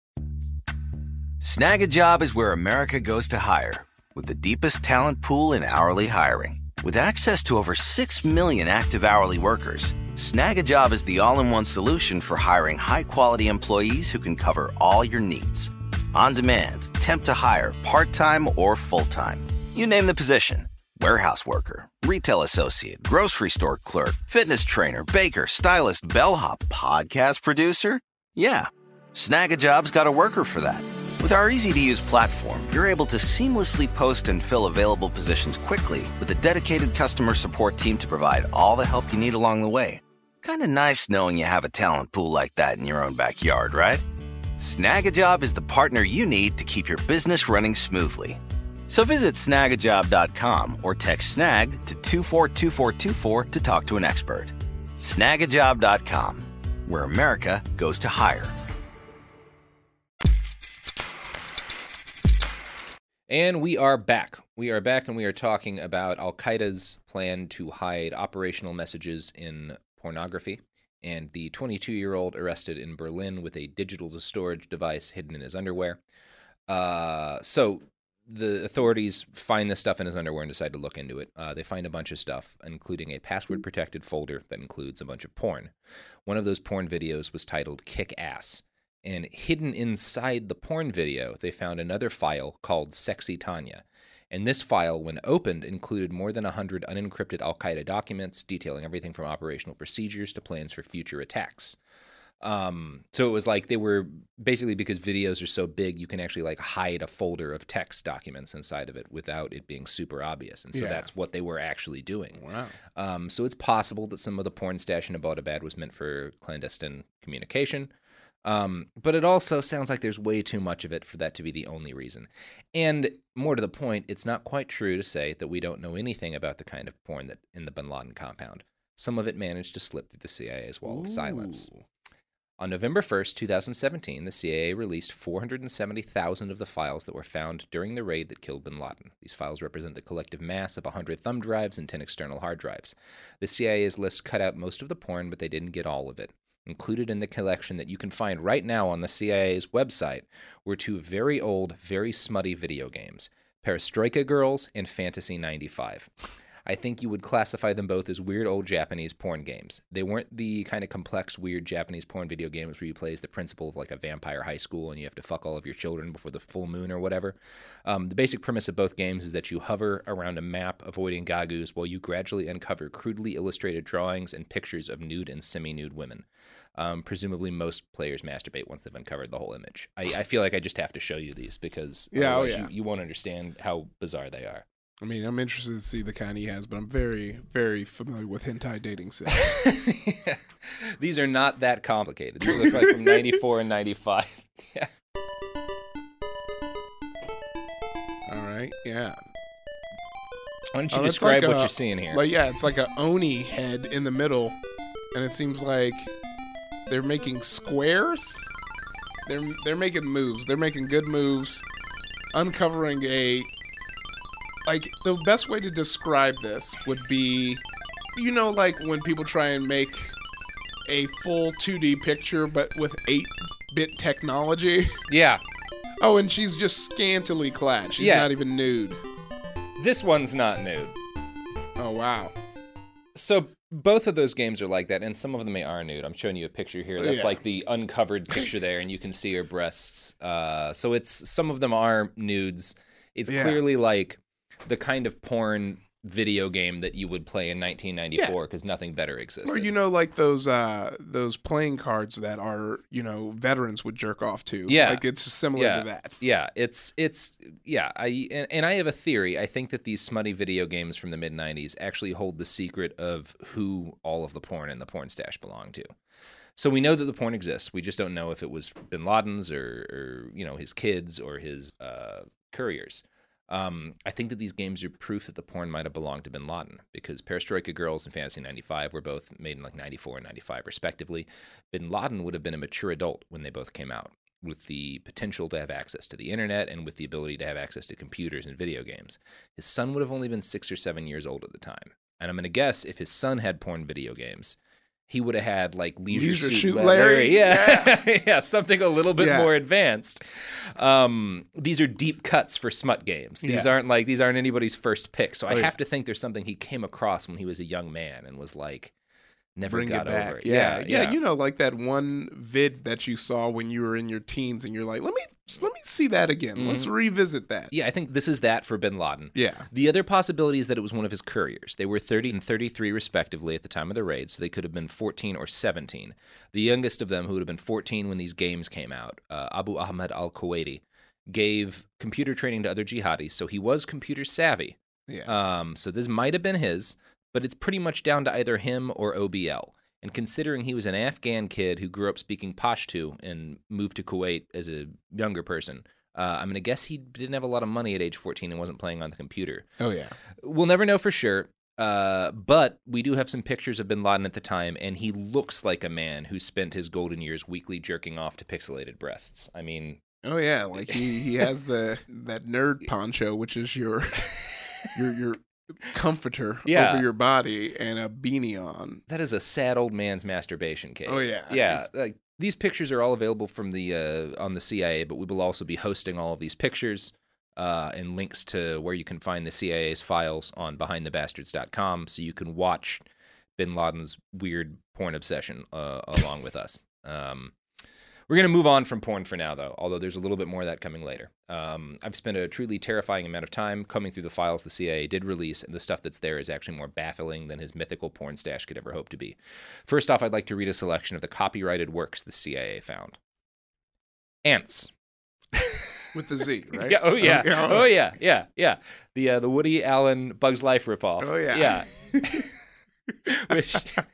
Snag a Job is where America goes to hire, with the deepest talent pool in hourly hiring. With access to over six million active hourly workers, Snag a Job is the all-in-one solution for hiring high-quality employees who can cover all your needs. On demand, temp to hire, part-time or full-time. You name the position. Warehouse worker, retail associate, grocery store clerk, fitness trainer, baker, stylist, bellhop, podcast producer. Yeah, Snag a Job's got a worker for that. With our easy-to-use platform, you're able to seamlessly post and fill available positions quickly with a dedicated customer support team to provide all the help you need along the way. Kind of nice knowing you have a talent pool like that in your own backyard, right? Snag a Job is the partner you need to keep your business running smoothly. So visit snag a job dot com or text SNAG to two four two four two four to talk to an expert. snag a job dot com, where America goes to hire. And we are back. We are back and we are talking about Al-Qaeda's plan to hide operational messages in pornography and the twenty-two-year-old arrested in Berlin with a digital storage device hidden in his underwear. Uh, so the authorities find this stuff in his underwear and decide to look into it. Uh, they find a bunch of stuff, including a password-protected folder that includes a bunch of porn. One of those porn videos was titled Kick Ass. And hidden inside the porn video, they found another file called Sexy Tanya. And this file, when opened, included more than one hundred unencrypted Al-Qaeda documents detailing everything from operational procedures to plans for future attacks. Um, so it was like they were basically, because videos are so big, you can actually like hide a folder of text documents inside of it without it being super obvious. And so yeah. That's what they were actually doing. Wow. Um, so it's possible that some of the porn stash in Abbottabad was meant for clandestine communication. Um, but it also sounds like there's way too much of it for that to be the only reason. And more to the point, it's not quite true to say that we don't know anything about the kind of porn that in the Bin Laden compound. Some of it managed to slip through the C I A's wall Ooh. of silence. On November first, twenty seventeen, the C I A released four hundred seventy thousand of the files that were found during the raid that killed bin Laden. These files represent the collective mass of one hundred thumb drives and ten external hard drives. The C I A's list cut out most of the porn, but they didn't get all of it. Included in the collection that you can find right now on the C I A's website were two very old, very smutty video games, Perestroika Girls and Fantasy ninety-five. I think you would classify them both as weird old Japanese porn games. They weren't the kind of complex, weird Japanese porn video games where you play as the principal of like a vampire high school and you have to fuck all of your children before the full moon or whatever. Um, the basic premise of both games is that you hover around a map avoiding gagus while you gradually uncover crudely illustrated drawings and pictures of nude and semi-nude women. Um, presumably most players masturbate once they've uncovered the whole image. I, I feel like I just have to show you these because yeah, otherwise oh, yeah. you, you won't understand how bizarre they are. I mean, I'm interested to see the kind he has, but I'm very, very familiar with hentai dating sites. Yeah. These are not that complicated. These look like from ninety-four and ninety-five. Yeah. All right, yeah. Why don't you Oh, that's describe like what a- you're seeing here? Like, yeah, it's like a Oni head in the middle, and it seems like they're making squares. They're they're making moves. They're making good moves, uncovering a. Like, the best way to describe this would be, you know, like when people try and make a full two D picture, but with eight-bit technology. Yeah. Oh, and she's just scantily clad. She's Yeah. not even nude. This one's not nude. Oh, wow. So both of those games are like that, and some of them are nude. I'm showing you a picture here. That's Yeah. like the uncovered picture there, and you can see her breasts. Uh, so it's some of them are nudes. It's Yeah. clearly like the kind of porn video game that you would play in nineteen ninety-four because nothing better existed. Or, you know, like those uh, those playing cards that are, you know, veterans would jerk off to. Yeah. Like, it's similar yeah. to that. Yeah, it's it's yeah. I and, and I have a theory. I think that these smutty video games from the mid nineties actually hold the secret of who all of the porn in the porn stash belong to. So we know that the porn exists. We just don't know if it was Bin Laden's or, or you know his kids or his uh, couriers. Um, I think that these games are proof that the porn might have belonged to Bin Laden because Perestroika Girls and Fantasy ninety-five were both made in like ninety-four and ninety-five respectively. Bin Laden would have been a mature adult when they both came out, with the potential to have access to the internet and with the ability to have access to computers and video games. His son would have only been six or seven years old at the time. And I'm going to guess if his son had porn video games, he would have had like Leisure, Leisure Suit Suit Larry. Larry. Yeah. Yeah. yeah, something a little bit Yeah. more advanced. Um, these are deep cuts for smut games. These Yeah. aren't like, these aren't anybody's first pick. So Oh, I yeah. have to think there's something he came across when he was a young man and was like, never Bring got it back. over it. Yeah. Yeah, yeah. yeah. You know, like that one vid that you saw when you were in your teens and you're like, let me let me see that again. Let's Mhm. revisit that. Yeah, I think this is that for Bin Laden. Yeah. The other possibility is that it was one of his couriers. They were thirty and thirty-three respectively at the time of the raid, so they could have been fourteen or seventeen. The youngest of them, who would have been fourteen when these games came out, uh, Abu Ahmed al-Kuwaiti, gave computer training to other jihadis, so he was computer savvy. Yeah. Um, so this might have been his, but it's pretty much down to either him or O B L. And considering he was an Afghan kid who grew up speaking Pashto and moved to Kuwait as a younger person, uh, I'm going to guess he didn't have a lot of money at age fourteen and wasn't playing on the computer. Oh, yeah. We'll never know for sure, uh, but we do have some pictures of Bin Laden at the time, and he looks like a man who spent his golden years weekly jerking off to pixelated breasts. I mean... Oh, yeah. Like, he, he has the that nerd poncho, which is your your your comforter Yeah. over your body, and a beanie on. That is a sad old man's masturbation cave. Oh, yeah. Yeah. He's- Like, these pictures are all available from the uh, on the C I A, but we will also be hosting all of these pictures uh, and links to where you can find the C I A's files on behind the bastards dot com, so you can watch Bin Laden's weird porn obsession uh, along with us. Um, we're going to move on from porn for now, though, although there's a little bit more of that coming later. Um, I've spent a truly terrifying amount of time combing through the files the C I A did release, and the stuff that's there is actually more baffling than his mythical porn stash could ever hope to be. First off, I'd like to read a selection of the copyrighted works the C I A found. Ants. With the Z, right? Yeah, oh, yeah. Okay, all Oh, right. yeah, yeah, yeah. The uh, the Woody Allen Bugs Life ripoff. Oh, yeah. Yeah. Which...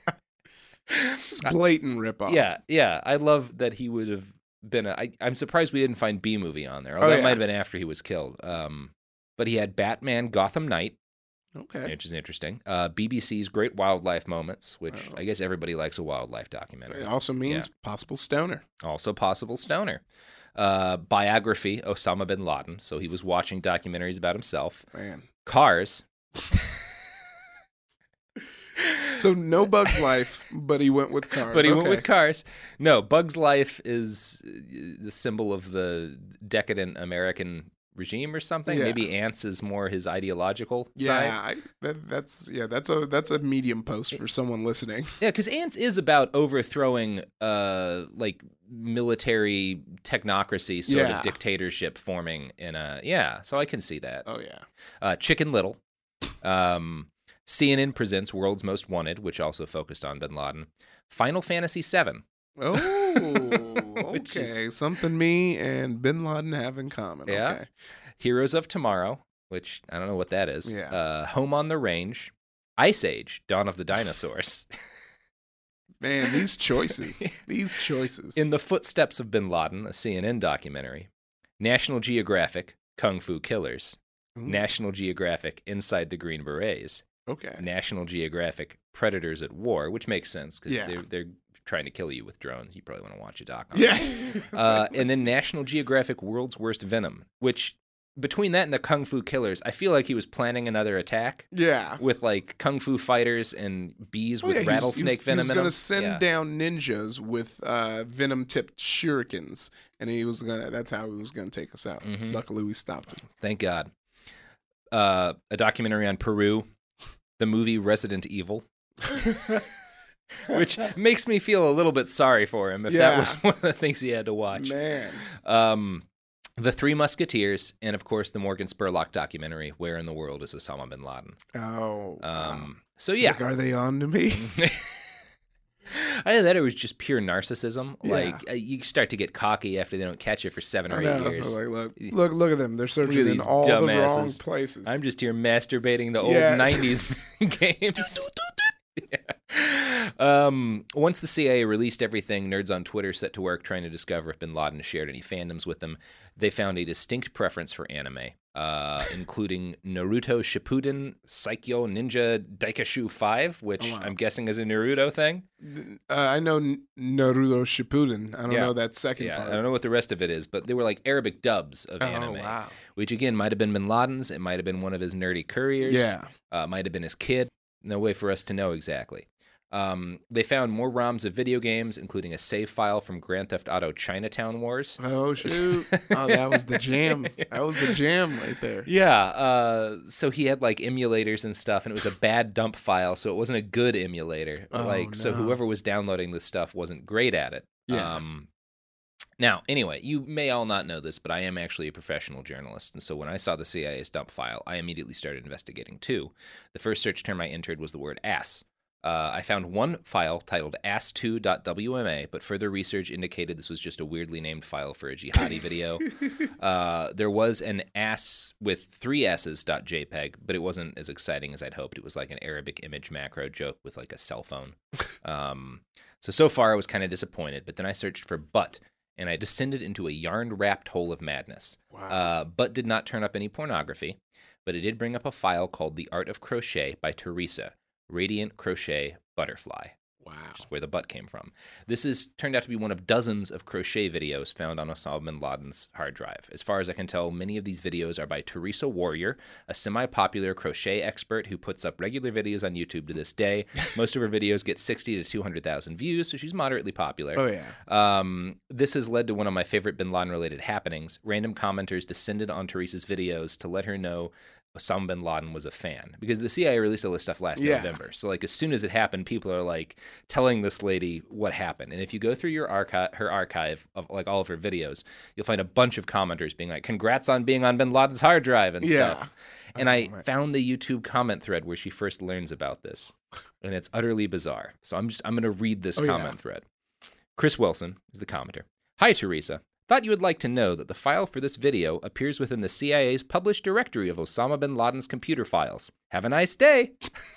Just blatant ripoff. Yeah, yeah. I love that he would have been a... I, I'm surprised we didn't find B-movie on there. Oh, Although that yeah. might have been after he was killed. Um, but he had Batman Gotham Knight, Okay. which is interesting. Uh, B B C's Great Wildlife Moments, which Oh. I guess everybody likes a wildlife documentary. It also means possible stoner. Also possible stoner. Uh, biography, Osama bin Laden. So he was watching documentaries about himself. Man. Cars. So no Bug's Life, but he went with cars. But he went Okay. with cars. No, Bug's Life is the symbol of the decadent American regime or something. Yeah. Maybe Ants is more his ideological Yeah, side. I, that, that's yeah, that's a that's a medium post for someone listening. Yeah, because Ants is about overthrowing uh like military technocracy sort Yeah. of dictatorship forming in a yeah, so I can see that. Oh yeah. Uh Chicken Little. Um C N N presents World's Most Wanted, which also focused on Bin Laden. Final Fantasy seven. Oh, Which okay. is- Something me and Bin Laden have in common. Yeah. Okay. Heroes of Tomorrow, which I don't know what that is. Yeah. Uh, Home on the Range, Ice Age, Dawn of the Dinosaurs. Man, these choices. These choices. In the Footsteps of Bin Laden, a C N N documentary. National Geographic, Kung Fu Killers. Ooh. National Geographic, Inside the Green Berets. Okay. National Geographic, Predators at War, which makes sense because Yeah. they're, they're trying to kill you with drones. You probably want to watch a doc on Yeah. it. Uh, and then National Geographic, World's Worst Venom, which between that and the Kung Fu Killers, I feel like he was planning another attack. Yeah. With like Kung Fu fighters and bees Oh, with yeah, he was- rattlesnake he was, venom He was in going them. to send Yeah. down ninjas with uh, venom-tipped shurikens, and he was gonna. That's how he was gonna take us out. Mhm. Luckily, we stopped him. Thank God. Uh, a documentary on Peru, the movie Resident Evil, which makes me feel a little bit sorry for him if that Yeah. was one of the things he had to watch. Man. Um, The Three Musketeers, and of course the Morgan Spurlock documentary, Where in the World is Osama bin Laden? Oh. wow. Um, so yeah. Like, are they on to me? Either that or it was just pure narcissism. Yeah. Like, uh, you start to get cocky after they don't catch you for seven or I eight know. years. Like, look, look, look at them. They're Look searching at in these all the wrong dumbasses. places. I'm just here masturbating to old Yeah. nineties games. Yeah. Um, once the C I A released everything, nerds on Twitter set to work trying to discover if bin Laden shared any fandoms with them. They found a distinct preference for anime, uh, including Naruto Shippuden, Saikyo Ninja Daikashu five, which Oh, wow. I'm guessing is a Naruto thing. Uh, I know N- Naruto Shippuden. I don't Yeah. know that second Yeah, part. I don't know what the rest of it is, but they were like Arabic dubs of Oh, anime, wow. which again might have been bin Laden's. It might have been one of his nerdy couriers. Yeah. Uh, might have been his kid. No way for us to know exactly. Um, they found more ROMs of video games, including a save file from Grand Theft Auto Chinatown Wars. Oh, shoot. Oh, that was the jam. That was the jam right there. Yeah, uh, so he had like emulators and stuff, and it was a bad dump file, so it wasn't a good emulator. Oh, like, so no. whoever was downloading this stuff wasn't great at it. Yeah. Um, now, anyway, you may all not know this, but I am actually a professional journalist, and so when I saw the C I A's dump file, I immediately started investigating too. The first search term I entered was the word ass. Uh, I found one file titled ass two dot W M A, but further research indicated this was just a weirdly named file for a jihadi video. Uh, there was an ass with three s's dot JPEG, but it wasn't as exciting as I'd hoped. It was like an Arabic image macro joke with like a cell phone. Um, so, so far I was kind of disappointed, but then I searched for butt, and I descended into a yarn-wrapped hole of madness. Wow. Uh, butt did not turn up any pornography, but it did bring up a file called The Art of Crochet by Teresa. Radiant Crochet Butterfly. Wow. Which is where the butt came from. This is turned out to be one of dozens of crochet videos found on Osama bin Laden's hard drive. As far as I can tell, many of these videos are by Teresa Warrior, a semi-popular crochet expert who puts up regular videos on YouTube to this day. Most of her videos get sixty to two hundred thousand views, so she's moderately popular. Oh, yeah. Um, this has led to one of my favorite bin Laden-related happenings. Random commenters descended on Teresa's videos to let her know Osama bin Laden was a fan, because the C I A released all this stuff last Yeah. November. So like as soon as it happened, people are like telling this lady what happened. And if you go through your archive, her archive of like all of her videos, you'll find a bunch of commenters being like, "Congrats on being on bin Laden's hard drive" and Yeah. stuff. And Oh, I right. found the YouTube comment thread where she first learns about this, and it's utterly bizarre. So I'm just I'm going to read this Oh, comment yeah. thread. Chris Wilson is the commenter. Hi, Teresa. Thought you would like to know that the file for this video appears within the C I A's published directory of Osama bin Laden's computer files. Have a nice day.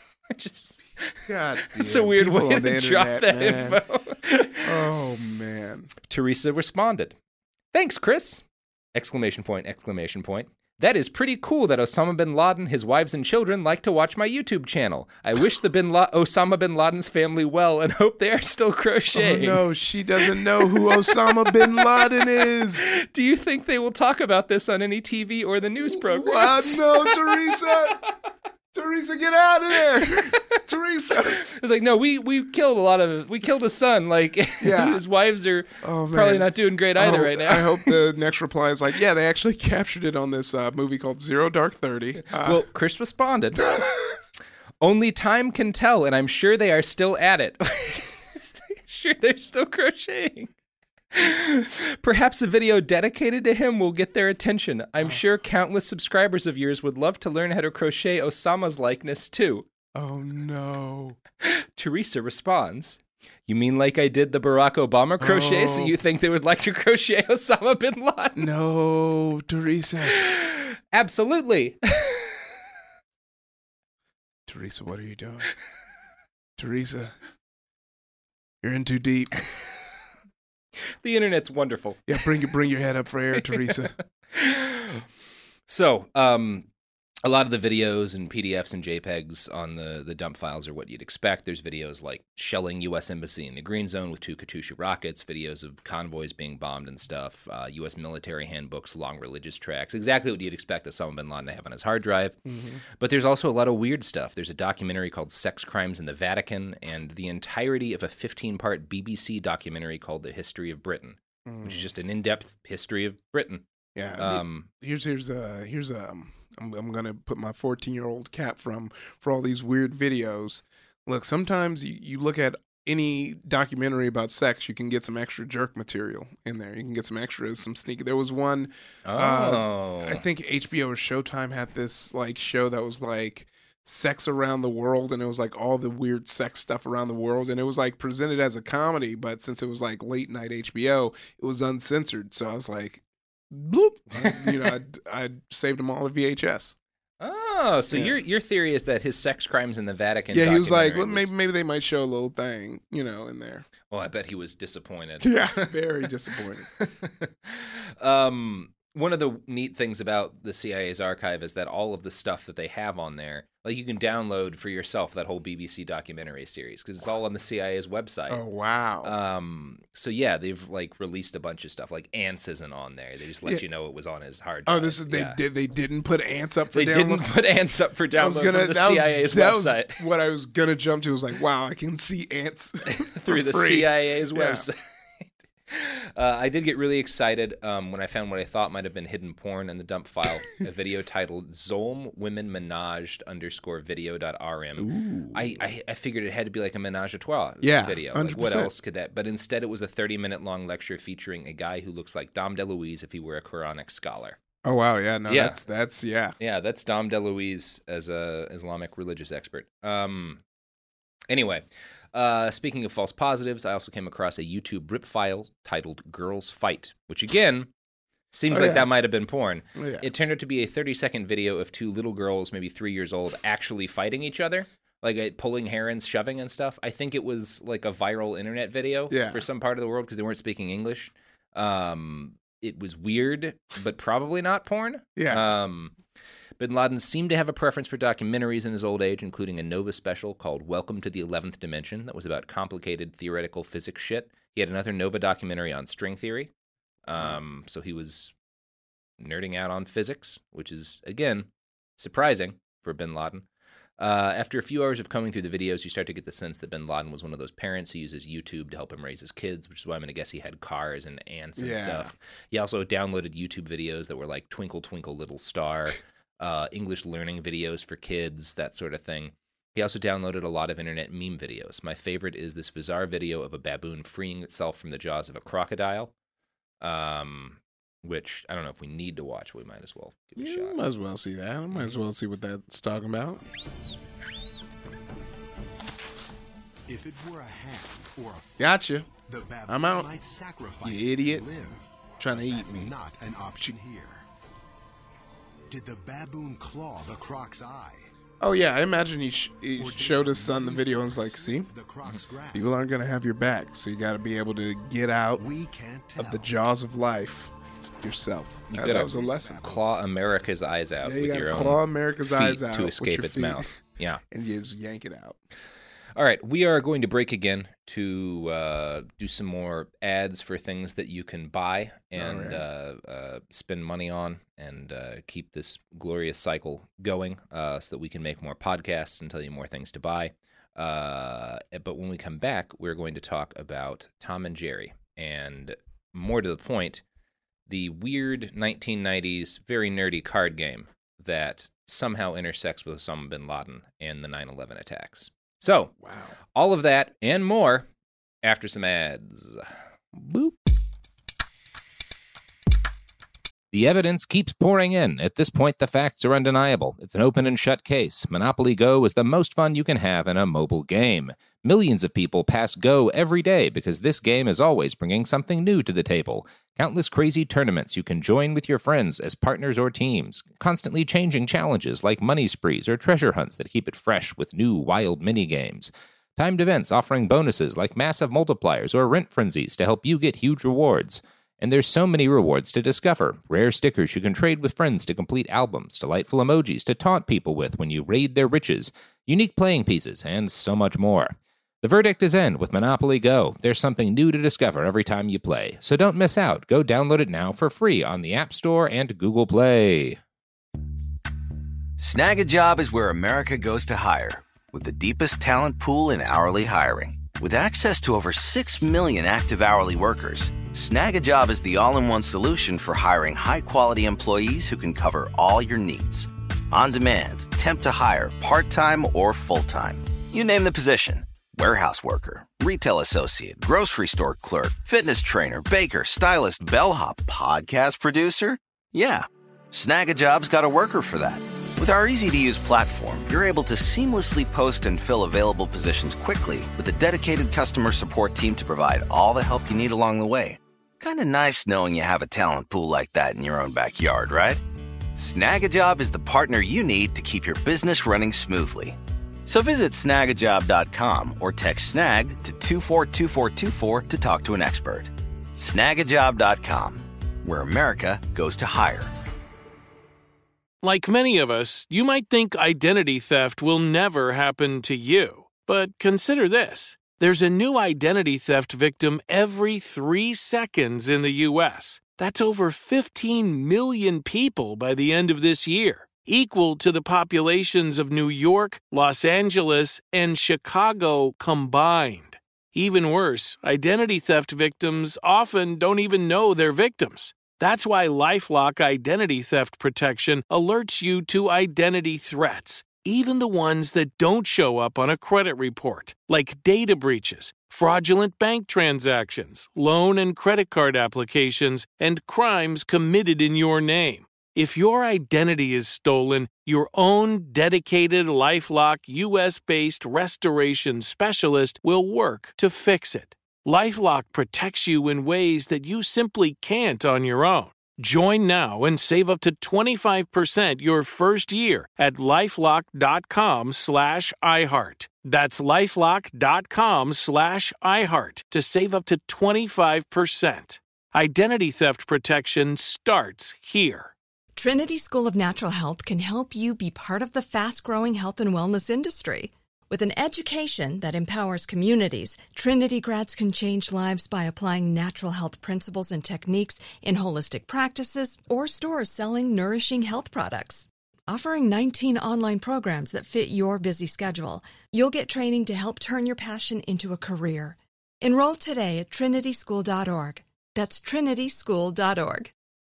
Just, God it's damn, a weird people way on to the drop internet, that man. info. Oh, man. Teresa responded, "Thanks, Chris!" Exclamation point, exclamation point. That is pretty cool that Osama bin Laden, his wives and children like to watch my YouTube channel. I wish the bin La- Osama bin Laden's family well and hope they are still crocheting. Oh, no, she doesn't know who Osama bin Laden is. Do you think they will talk about this on any T V or the news What? programs? No, Teresa. Teresa, get out of there. Teresa. It's like, no, we we killed a lot of, we killed a son. Like, Yeah. his wives are Oh, man. probably not doing great I either hope- right now. I hope the next reply is like, yeah, they actually captured it on this uh, movie called Zero Dark Thirty. Uh, Well, Chris responded, "Only time can tell, and I'm sure they are still at it." Sure, they're still crocheting. Perhaps a video dedicated to him will get their attention. I'm sure countless subscribers of yours would love to learn how to crochet Osama's likeness too. oh, no. Teresa responds, "You mean like I did the Barack Obama crochet, so Oh. you think they would like to crochet Osama bin Laden?" No, Teresa. Absolutely. Teresa, what are you doing? Teresa, you're in too deep. The internet's wonderful. Yeah, bring your bring your head up for air, Teresa. So, um, a lot of the videos and P D Fs and JPEGs on the, the dump files are what you'd expect. There's videos like shelling U S Embassy in the Green Zone with two Katyusha rockets, videos of convoys being bombed and stuff, uh, U S military handbooks, long religious tracts, exactly what you'd expect Osama bin Laden to have on his hard drive. Mm-hmm. But there's also a lot of weird stuff. There's a documentary called Sex Crimes in the Vatican and the entirety of a fifteen-part B B C documentary called The History of Britain, mm. which is just an in-depth history of Britain. Yeah. Um, here's here's uh here's um I'm I'm gonna put my fourteen year old cap from for all these weird videos. Look, sometimes you, you look at any documentary about sex, you can get some extra jerk material in there. You can get some extra some sneaky. There was one. Oh. Uh, I think H B O or Showtime had this like show that was like sex around the world, and it was like all the weird sex stuff around the world, and it was like presented as a comedy, but since it was like late night H B O, it was uncensored. So I was like, bloop, you know, I I saved them all at V H S. Oh, so yeah. your your theory is that his sex crimes in the Vatican. Yeah, he was like, well, was... maybe maybe they might show a little thing, you know, in there. Oh, I bet he was disappointed. Yeah, very disappointed. um, one of the neat things about the C I A's archive is that all of the stuff that they have on there, like you can download for yourself that whole B B C documentary series because it's all on the C I A's website. Oh, wow. Um, so yeah, they've like released a bunch of stuff. Like Ants isn't on there. They just let yeah. you know it was on his hard drive. Oh, this is they yeah. did they didn't put Ants up for they download. They didn't put Ants up for download gonna, from the C I A's was, that website. Was what I was gonna jump to was like, wow, I can see Ants through the free. C I A's yeah. website. Uh, I did get really excited um, when I found what I thought might have been hidden porn in the dump file, a video titled Zolm Women Menaged underscore video dot rm. I, I I figured it had to be like a menage a trois yeah, video. one hundred percent. Like, what else could that? But instead it was a thirty-minute long lecture featuring a guy who looks like Dom DeLuise if he were a Quranic scholar. Oh, wow, yeah, no, yeah. that's, that's, yeah. Yeah, that's Dom DeLuise as a Islamic religious expert. Um, anyway... Uh, speaking of false positives, I also came across a YouTube rip file titled Girls Fight, which again, seems oh, like yeah. that might have been porn. Oh, yeah. It turned out to be a thirty-second video of two little girls, maybe three years old, actually fighting each other, like uh, pulling hair and shoving and stuff. I think it was like a viral internet video yeah. for some part of the world because they weren't speaking English. Um, it was weird, but probably not porn. Yeah. Um, Bin Laden seemed to have a preference for documentaries in his old age, including a Nova special called Welcome to the eleventh Dimension that was about complicated theoretical physics shit. He had another Nova documentary on string theory. Um, so he was nerding out on physics, which is, again, surprising for Bin Laden. Uh, after a few hours of combing through the videos, you start to get the sense that Bin Laden was one of those parents who uses YouTube to help him raise his kids, which is why I'm going to guess he had cars and ants and yeah. stuff. He also downloaded YouTube videos that were like Twinkle, Twinkle, Little Star, uh, English learning videos for kids, that sort of thing. He also downloaded a lot of internet meme videos. My favorite is this bizarre video of a baboon freeing itself from the jaws of a crocodile, um, which I don't know if we need to watch, but we might as well give it a yeah, shot. Might as well see that. I might as well see what that's talking about. If it were a hand or a gotcha. The I'm out. Might sacrifice you idiot. Live. Trying to That's eat me. Not an option here. Did the baboon claw the croc's eye? Oh yeah, I imagine he, sh- he showed his son the video and was like, "See, people aren't gonna have your back, so you got to be able to get out of the jaws of life yourself." You that, that was a lesson. Claw America's eyes out yeah, with you your own claw America's feet eyes out to escape with your its feet. mouth. Yeah, and you just yank it out. All right, we are going to break again to uh, do some more ads for things that you can buy and right. uh, uh, spend money on and uh, keep this glorious cycle going uh, so that we can make more podcasts and tell you more things to buy. Uh, but when we come back, we're going to talk about Tom and Jerry and, more to the point, the weird nineteen nineties, very nerdy card game that somehow intersects with Osama bin Laden and the nine eleven attacks. So, wow. all of that and more after some ads. Boop. The evidence keeps pouring in. At this point, the facts are undeniable. It's an open and shut case. Monopoly Go is the most fun you can have in a mobile game. Millions of people pass Go every day because this game is always bringing something new to the table. Countless crazy tournaments you can join with your friends as partners or teams. Constantly changing challenges like money sprees or treasure hunts that keep it fresh with new wild minigames. Timed events offering bonuses like massive multipliers or rent frenzies to help you get huge rewards. And there's so many rewards to discover. Rare stickers you can trade with friends to complete albums, delightful emojis to taunt people with when you raid their riches, unique playing pieces, and so much more. The verdict is in with Monopoly Go. There's something new to discover every time you play. So don't miss out. Go download it now for free on the App Store and Google Play. Snag a Job is where America goes to hire, with the deepest talent pool in hourly hiring. With access to over six million active hourly workers, Snag a Job is the all-in-one solution for hiring high-quality employees who can cover all your needs. On demand, temp to hire, part-time or full-time. You name the position. Warehouse worker, retail associate, grocery store clerk, fitness trainer, baker, stylist, bellhop, podcast producer? Yeah, Snag a Job's got a worker for that. With our easy-to-use platform, you're able to seamlessly post and fill available positions quickly with a dedicated customer support team to provide all the help you need along the way. Kind of nice knowing you have a talent pool like that in your own backyard, right? Snag a Job is the partner you need to keep your business running smoothly. So visit snag a job dot com or text SNAG to two four two four two four to talk to an expert. snag a job dot com, where America goes to hire. Like many of us, you might think identity theft will never happen to you. But consider this. There's a new identity theft victim every three seconds in the U S. That's over fifteen million people by the end of this year, equal to the populations of New York, Los Angeles, and Chicago combined. Even worse, identity theft victims often don't even know they're victims. That's why LifeLock Identity Theft Protection alerts you to identity threats, even the ones that don't show up on a credit report, like data breaches, fraudulent bank transactions, loan and credit card applications, and crimes committed in your name. If your identity is stolen, your own dedicated LifeLock U S-based restoration specialist will work to fix it. LifeLock protects you in ways that you simply can't on your own. Join now and save up to twenty-five percent your first year at lifelock.com slash iHeart. That's lifelock.com slash iHeart to save up to twenty-five percent. Identity theft protection starts here. Trinity School of Natural Health can help you be part of the fast-growing health and wellness industry. With an education that empowers communities, Trinity grads can change lives by applying natural health principles and techniques in holistic practices or stores selling nourishing health products. Offering nineteen online programs that fit your busy schedule, you'll get training to help turn your passion into a career. Enroll today at trinity school dot org. That's trinity school dot org.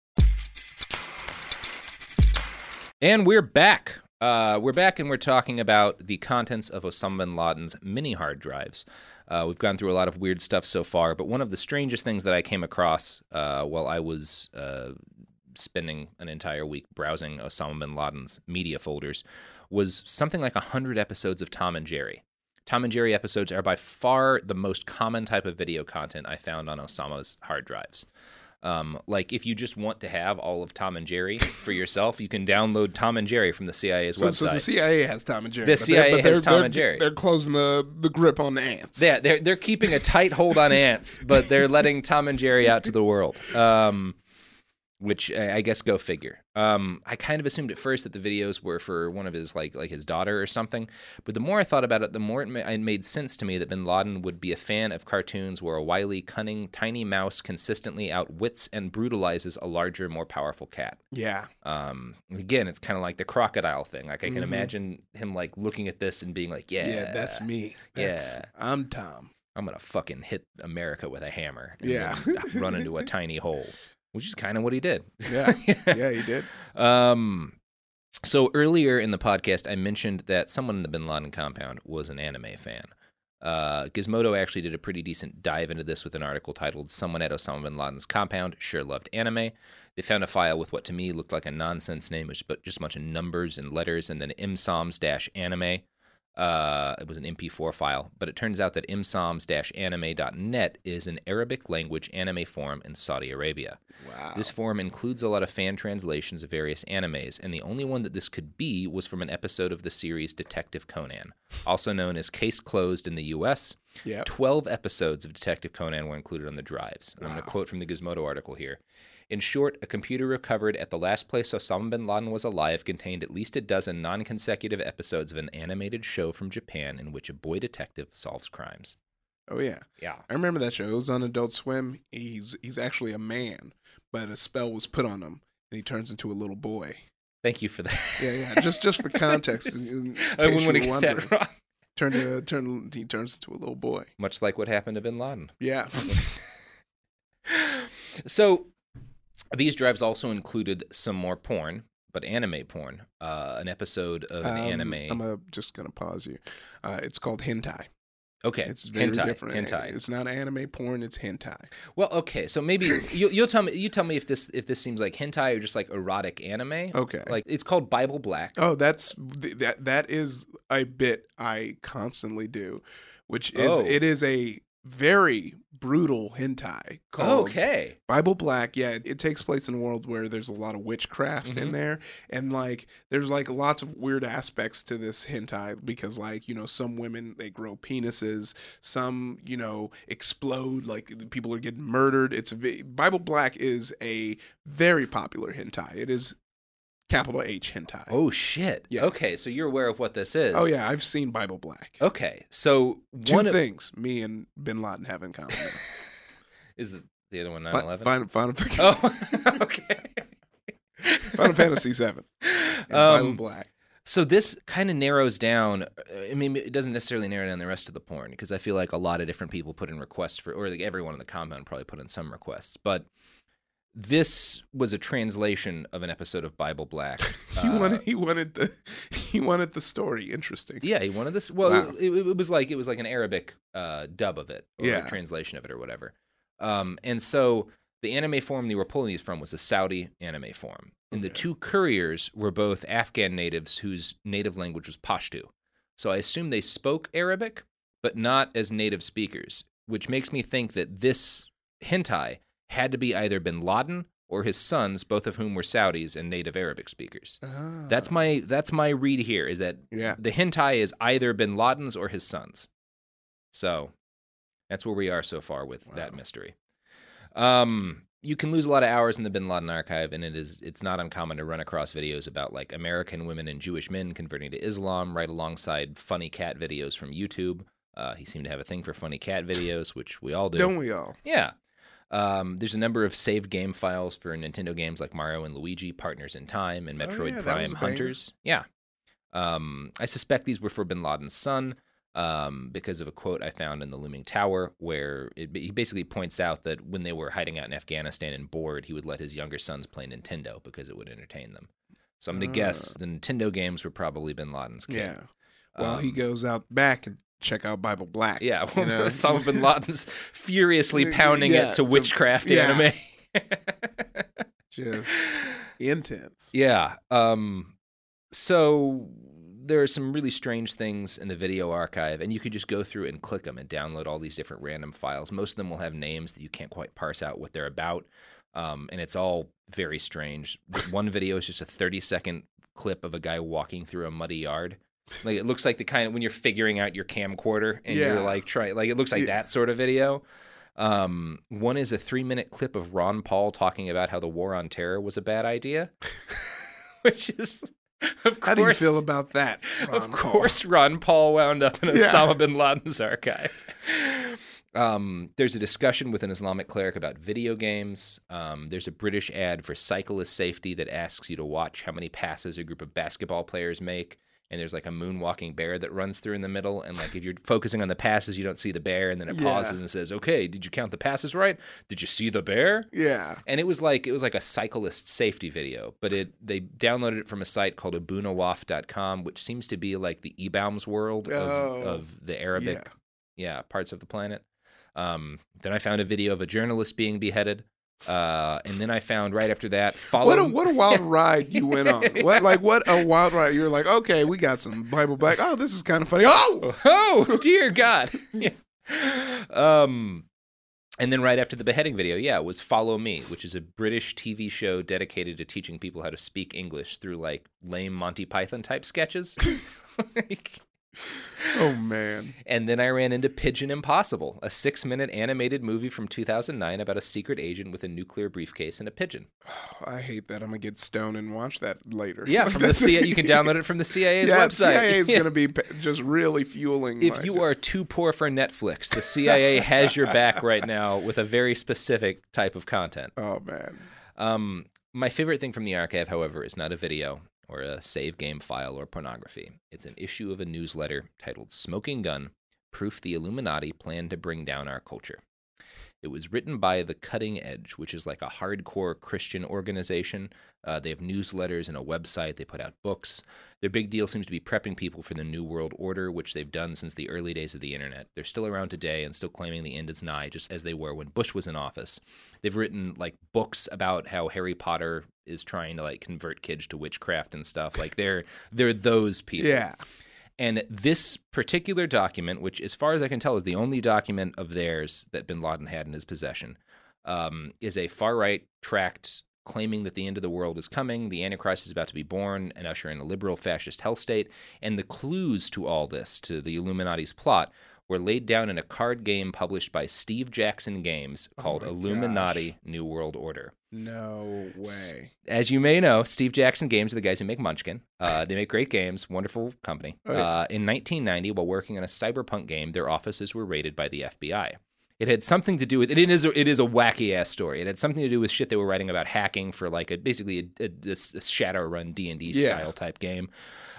And we're back. Uh, we're back and we're talking about the contents of Osama bin Laden's mini hard drives. Uh, we've gone through a lot of weird stuff so far, but one of the strangest things that I came across uh, while I was uh, spending an entire week browsing Osama bin Laden's media folders was something like one hundred episodes of Tom and Jerry. Tom and Jerry episodes are by far the most common type of video content I found on Osama's hard drives. Um, like, if you just want to have all of Tom and Jerry for yourself, you can download Tom and Jerry from the C I A's so, website. So the C I A has Tom and Jerry. The C I A has Tom and Jerry. They're closing the, the grip on the ants. Yeah, they're, they're keeping a tight hold on ants, but they're letting Tom and Jerry out to the world. Um, which, I guess, go figure. Um, I kind of assumed at first that the videos were for one of his, like, like his daughter or something. But the more I thought about it, the more it, ma- it made sense to me that bin Laden would be a fan of cartoons where a wily, cunning, tiny mouse consistently outwits and brutalizes a larger, more powerful cat. Yeah. Um, again, it's kind of like the crocodile thing. Like, I can Mhm. imagine him, like, looking at this and being like, yeah. Yeah, that's me. That's, yeah. I'm Tom. I'm going to fucking hit America with a hammer. And Yeah. then run into a tiny hole. Which is kind of what he did. Yeah, yeah, he did. Um, so earlier in the podcast, I mentioned that someone in the bin Laden compound was an anime fan. Uh, Gizmodo actually did a pretty decent dive into this with an article titled "Someone at Osama bin Laden's Compound Sure Loved Anime." They found a file with what to me looked like a nonsense name, which but just a bunch of numbers and letters, and then imsoms-anime. Uh, it was an M P four file, but it turns out that imsams dash anime dot net is an Arabic language anime forum in Saudi Arabia. Wow. This forum includes a lot of fan translations of various animes, and the only one that this could be was from an episode of the series Detective Conan, also known as Case Closed in the U S. Yep. Twelve episodes of Detective Conan were included on the drives. And wow. I'm going to quote from the Gizmodo article here. In short, a computer recovered at the last place Osama bin Laden was alive contained at least a dozen non-consecutive episodes of an animated show from Japan in which a boy detective solves crimes. Oh, yeah. Yeah. I remember that show. It was on Adult Swim. He's he's actually a man, but a spell was put on him, and he turns into a little boy. Thank you for that. Yeah, yeah. Just just for context. in, in I wouldn't want to get that wrong. Turn to, turn, he turns into a little boy. Much like what happened to bin Laden. Yeah. So these drives also included some more porn, but anime porn. Uh, an episode of an um, anime. I'm uh, just going to pause you. Uh, it's called hentai. Okay, it's very hentai, different. Hentai. It's not anime porn. It's hentai. Well, okay, so maybe you, you'll tell me. You tell me if this if this seems like hentai or just like erotic anime. Okay, like it's called Bible Black. Oh, that's that. That is a bit I constantly do, which is Oh. it is a very brutal hentai called Okay. Bible Black. Yeah, it takes place in a world where there's a lot of witchcraft Mhm. in there, and like there's like lots of weird aspects to this hentai because like you know some women they grow penises, some you know explode, like people are getting murdered. It's a vi- Bible Black is a very popular hentai. It is capital H hentai. Oh shit. Yeah. Okay, so you're aware of what this is. Oh yeah, I've seen Bible Black. Okay, so Two one of, things me and Bin Laden have in common. is the, the other one nine Fi- eleven? Final, Final, Oh, okay. Final Fantasy seven. And Bible Um, Black. So this kind of narrows down. I mean, it doesn't necessarily narrow down the rest of the porn because I feel like a lot of different people put in requests for, or like everyone in the compound probably put in some requests. But this was a translation of an episode of Bible Black. He Uh, wanted. He wanted the. He wanted the story interesting. Yeah, he wanted this. Well, Wow. it, it was like it was like an Arabic uh, dub of it, or Yeah. a translation of it, or whatever. Um, and so the anime forum they were pulling these from was a Saudi anime forum, and the two couriers were both Afghan natives whose native language was Pashto. So I assume they spoke Arabic, but not as native speakers, which makes me think that this hentai had to be either bin Laden or his sons, both of whom were Saudis and native Arabic speakers. Ah. That's my that's my read here, is that Yeah. the hentai is either bin Laden's or his sons. So that's where we are so far with that mystery. Um, you can lose a lot of hours in the Bin Laden archive, and it is it's not uncommon to run across videos about like American women and Jewish men converting to Islam, right alongside funny cat videos from YouTube. Uh, he seemed to have a thing for funny cat videos, which we all do. Don't we all? Yeah. Um, there's a number of saved game files for Nintendo games like Mario and Luigi, Partners in Time, and Oh, Metroid yeah, that Prime was a banger. Hunters. Yeah. Um, I suspect these were for Bin Laden's son um, because of a quote I found in The Looming Tower where it, he basically points out that when they were hiding out in Afghanistan and bored, he would let his younger sons play Nintendo because it would entertain them. So I'm going to guess Ah. the Nintendo games were probably Bin Laden's kid. Yeah. Well, he Um, goes out back and check out Bible Black. Yeah, you know? Osama bin Laden's furiously Yeah, pounding yeah, it to to- witchcraft yeah. anime. Just intense. Yeah. Um, so there are some really strange things in the video archive, and you could just go through and click them and download all these different random files. Most of them will have names that you can't quite parse out what they're about, um, and it's all very strange. One video is just a thirty-second clip of a guy walking through a muddy yard. Like it looks like the kind of when you're figuring out your camcorder and Yeah. you're like try like it looks like Yeah. that sort of video. Um, one is a three minute clip of Ron Paul talking about how the war on terror was a bad idea, which is of How do you course feel about that? of Ron Paul? course Ron Paul wound up in Yeah. Osama bin Laden's archive. Um, there's a discussion with an Islamic cleric about video games. Um, there's a British ad for cyclist safety that asks you to watch how many passes a group of basketball players make. And there's like a moonwalking bear that runs through in the middle. And like if you're focusing on the passes, you don't see the bear. And then it Yeah. pauses and says, okay, did you count the passes right? Did you see the bear? Yeah. And it was like it was like a cyclist safety video, but it they downloaded it from a site called abunawaf dot com, which seems to be like the eBaum's world of, Oh, of the Arabic yeah. parts of the planet. Um, then I found a video of a journalist being beheaded. Uh, and then I found right after that, follow. What a what a wild ride you went on. What like what a wild ride. You're like, okay, we got some Bible Black. Oh, this is kind of funny. Oh, oh, dear God. Yeah. Um, and then right after the beheading video, yeah, it was Follow Me, which is a British T V show dedicated to teaching people how to speak English through like lame Monty Python type sketches. like, oh man. And then I ran into Pigeon Impossible, a six-minute animated movie from two thousand nine about a secret agent with a nuclear briefcase and a pigeon. Oh, I hate that. I'm gonna get stoned and watch that later. Yeah, from the C I A. You can download it from the C I A's yeah, website. C I A is yeah. gonna be just really fueling. If my, you just... are too poor for Netflix, the C I A has your back right now with a very specific type of content. Oh man. Um, my favorite thing from the archive, however, is not a video or a save game file or pornography. It's an issue of a newsletter titled Smoking Gun, Proof the Illuminati Planned to Bring Down Our Culture. It was written by The Cutting Edge, which is like a hardcore Christian organization. Uh, they have newsletters and a website. They put out books. Their big deal seems to be prepping people for the New World Order, which they've done since the early days of the internet. They're still around today and still claiming the end is nigh, just as they were when Bush was in office. They've written like books about how Harry Potter is trying to like convert kids to witchcraft and stuff. Like they're they're those people. Yeah. And this particular document, which as far as I can tell is the only document of theirs that bin Laden had in his possession, um, is a far-right tract claiming that the end of the world is coming, the Antichrist is about to be born, and usher in a liberal fascist hell state. And the clues to all this, to the Illuminati's plot, were laid down in a card game published by Steve Jackson Games called oh Illuminati gosh. New World Order. No way. As you may know, Steve Jackson Games are the guys who make Munchkin. Uh, they make great games, wonderful company. Oh, yeah. Uh, in nineteen ninety, while working on a cyberpunk game, their offices were raided by the F B I. It had something to do with, it is a, it is a wacky-ass story. It had something to do with shit they were writing about hacking for like a basically a, a, a Shadowrun D and D Yeah. style type game.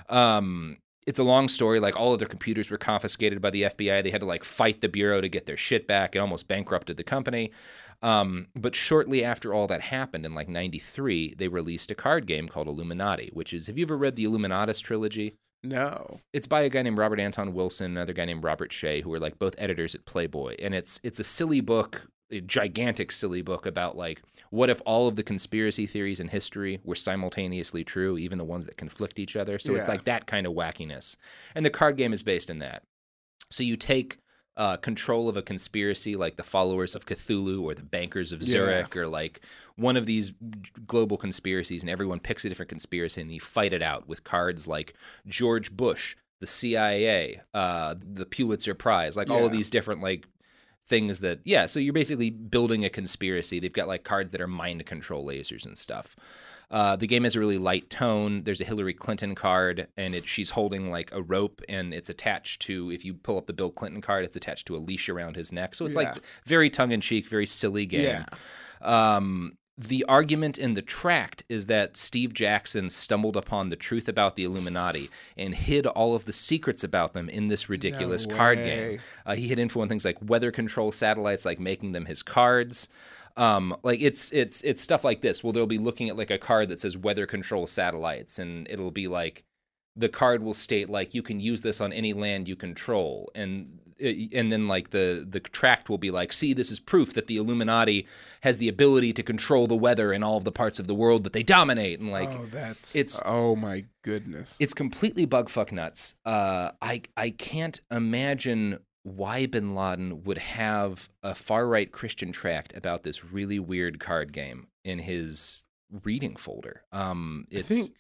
Um, it's a long story. Like all of their computers were confiscated by the F B I. They had to like fight the Bureau to get their shit back. It almost bankrupted the company. Um, but shortly after all that happened in like ninety-three, they released a card game called Illuminati, which is, have you ever read the Illuminatus trilogy? No. It's by a guy named Robert Anton Wilson, another guy named Robert Shea, who are like both editors at Playboy. And it's it's a silly book, a gigantic silly book about like, what if all of the conspiracy theories in history were simultaneously true, even the ones that conflict each other? So Yeah. it's like that kind of wackiness. And the card game is based in that. So you take uh, control of a conspiracy like the followers of Cthulhu or the bankers of Zurich Yeah. or like one of these global conspiracies, and everyone picks a different conspiracy and you fight it out with cards like George Bush, the C I A, uh, the Pulitzer Prize, like all of Yeah. these different like things that, yeah, so you're basically building a conspiracy. They've got like cards that are mind control lasers and stuff. Uh, the game has a really light tone. There's a Hillary Clinton card, and it, she's holding like a rope, and it's attached to, if you pull up the Bill Clinton card, it's attached to a leash around his neck. So it's Yeah. like very tongue-in-cheek, very silly game. Yeah. Um, the argument in the tract is that Steve Jackson stumbled upon the truth about the Illuminati and hid all of the secrets about them in this ridiculous No card way. game. Uh, he hid info on things like weather control satellites, like making them his cards. Um, like it's it's it's stuff like this. Well, they'll be looking at like a card that says weather control satellites, and it'll be like the card will state like you can use this on any land you control, and and then like the the tract will be like, see, this is proof that the Illuminati has the ability to control the weather in all of the parts of the world that they dominate, and like oh, that's it's oh my goodness, it's completely bugfuck nuts. Uh, I I can't imagine why bin Laden would have a far-right Christian tract about this really weird card game in his reading folder. Um, it's, I think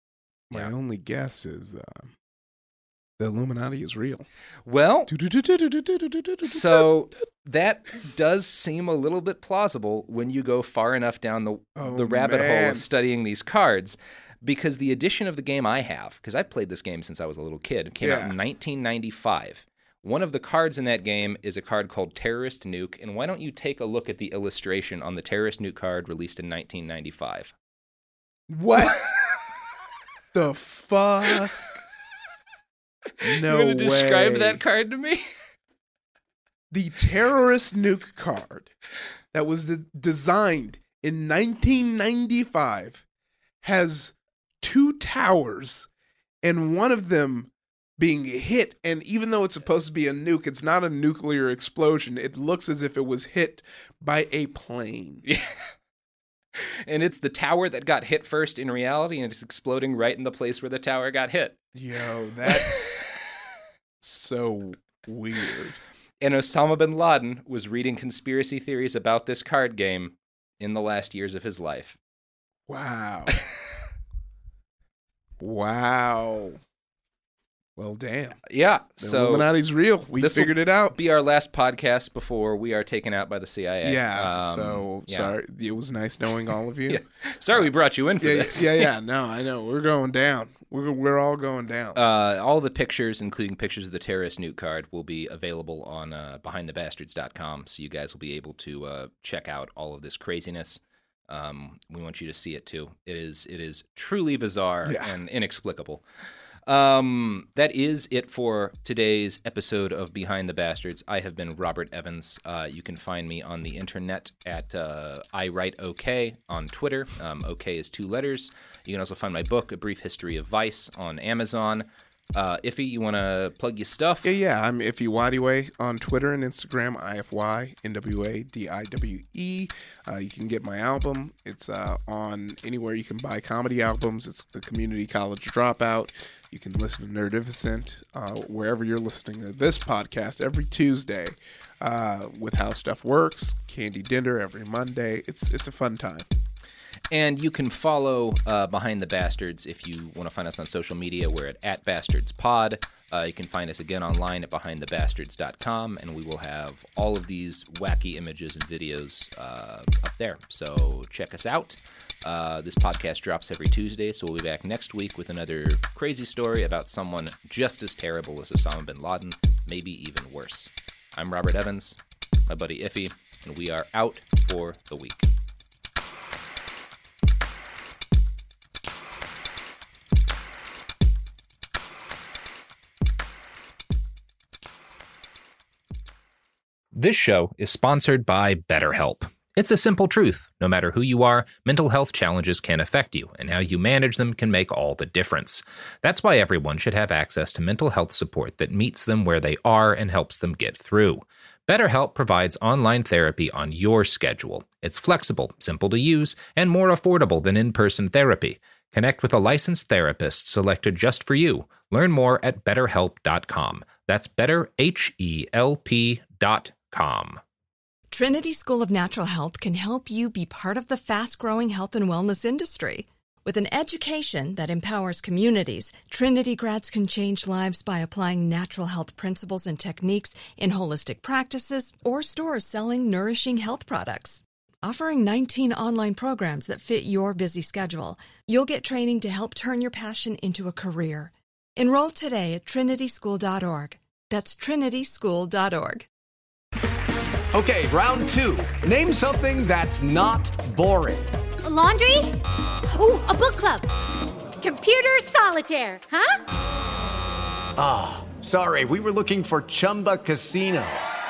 my yeah. only guess is uh, the Illuminati is real. Well, so that does seem a little bit plausible when you go far enough down the Oh, the rabbit hole man. of studying these cards, because the edition of the game I have, because I've played this game since I was a little kid, came out Yeah. in nineteen ninety-five. One of the cards in that game is a card called Terrorist Nuke, and why don't you take a look at the illustration on the Terrorist Nuke card released in nineteen ninety-five? What the fuck? No You want to describe way. that card to me? The Terrorist Nuke card that was de- designed in nineteen ninety-five has two towers, and one of them being hit, and even though it's supposed to be a nuke, it's not a nuclear explosion. It looks as if it was hit by a plane. Yeah. And it's the tower that got hit first in reality, and it's exploding right in the place where the tower got hit. Yo, that's so weird. And Osama bin Laden was reading conspiracy theories about this card game in the last years of his life. Wow. Wow. Well, damn. Yeah. The so Illuminati's real. We figured it out. Be our last podcast before we are taken out by the C I A. Yeah. Um, so yeah. sorry. It was nice knowing all of you. Yeah. Sorry we brought you in for yeah, this. Yeah, yeah. No, I know. We're going down. We're we're all going down. Uh, all the pictures, including pictures of the terrorist nuke card, will be available on uh, behind the bastards dot com. So you guys will be able to uh, check out all of this craziness. Um, we want you to see it too. It is it is truly bizarre Yeah. and inexplicable. Um, that is it for today's episode of Behind the Bastards. I have been Robert Evans. Uh, you can find me on the internet at uh, I Write OK on Twitter. Um, OK is two letters. You can also find my book, A Brief History of Vice, on Amazon. Uh, Iffy, you want to plug your stuff? Yeah, yeah. I'm Iffy Wadiwe on Twitter and Instagram, I F Y N W A D I W E. Uh, you can get my album. It's uh, on anywhere you can buy comedy albums. It's the Community College Dropout. You can listen to Nerdificent uh, wherever you're listening to this podcast every Tuesday uh, with How Stuff Works. Candy Dinner every Monday. It's it's a fun time. And you can follow uh, Behind the Bastards if you want to find us on social media. We're at, at BastardsPod. Uh, you can find us again online at behind the bastards dot com, and we will have all of these wacky images and videos uh, up there. So check us out. Uh, this podcast drops every Tuesday, so we'll be back next week with another crazy story about someone just as terrible as Osama bin Laden, maybe even worse. I'm Robert Evans, my buddy Iffy, and we are out for the week. This show is sponsored by BetterHelp. It's a simple truth. No matter who you are, mental health challenges can affect you, and how you manage them can make all the difference. That's why everyone should have access to mental health support that meets them where they are and helps them get through. BetterHelp provides online therapy on your schedule. It's flexible, simple to use, and more affordable than in-person therapy. Connect with a licensed therapist selected just for you. Learn more at better help dot com. That's better H E L P dot com. Trinity School of Natural Health can help you be part of the fast-growing health and wellness industry. With an education that empowers communities, Trinity grads can change lives by applying natural health principles and techniques in holistic practices or stores selling nourishing health products. Offering nineteen online programs that fit your busy schedule, you'll get training to help turn your passion into a career. Enroll today at trinity school dot org. That's trinity school dot org. Okay, round two. Name something that's not boring. A laundry? Ooh, a book club. Computer solitaire, huh? Ah, oh, sorry, we were looking for Chumba Casino.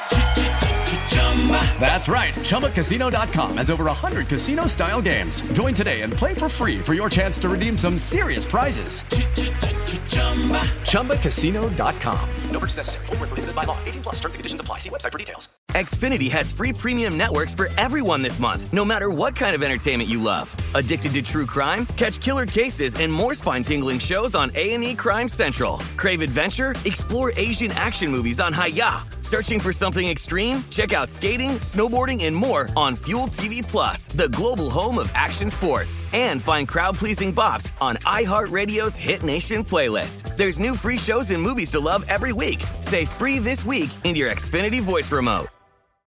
That's right, Chumba Casino dot com has over one hundred casino-style games. Join today and play for free for your chance to redeem some serious prizes. Chumba Casino dot com. No purchase necessary. Void where prohibited by law. eighteen plus. Terms and conditions apply. See website for details. Xfinity has free premium networks for everyone this month, no matter what kind of entertainment you love. Addicted to true crime? Catch killer cases and more spine-tingling shows on A and E Crime Central. Crave adventure? Explore Asian action movies on Hi-Ya. Searching for something extreme? Check out skating, snowboarding, and more on Fuel T V Plus, the global home of action sports. And find crowd-pleasing bops on iHeartRadio's Hit Nation playlist. There's new free shows and movies to love every week. Say free this week in your Xfinity voice remote.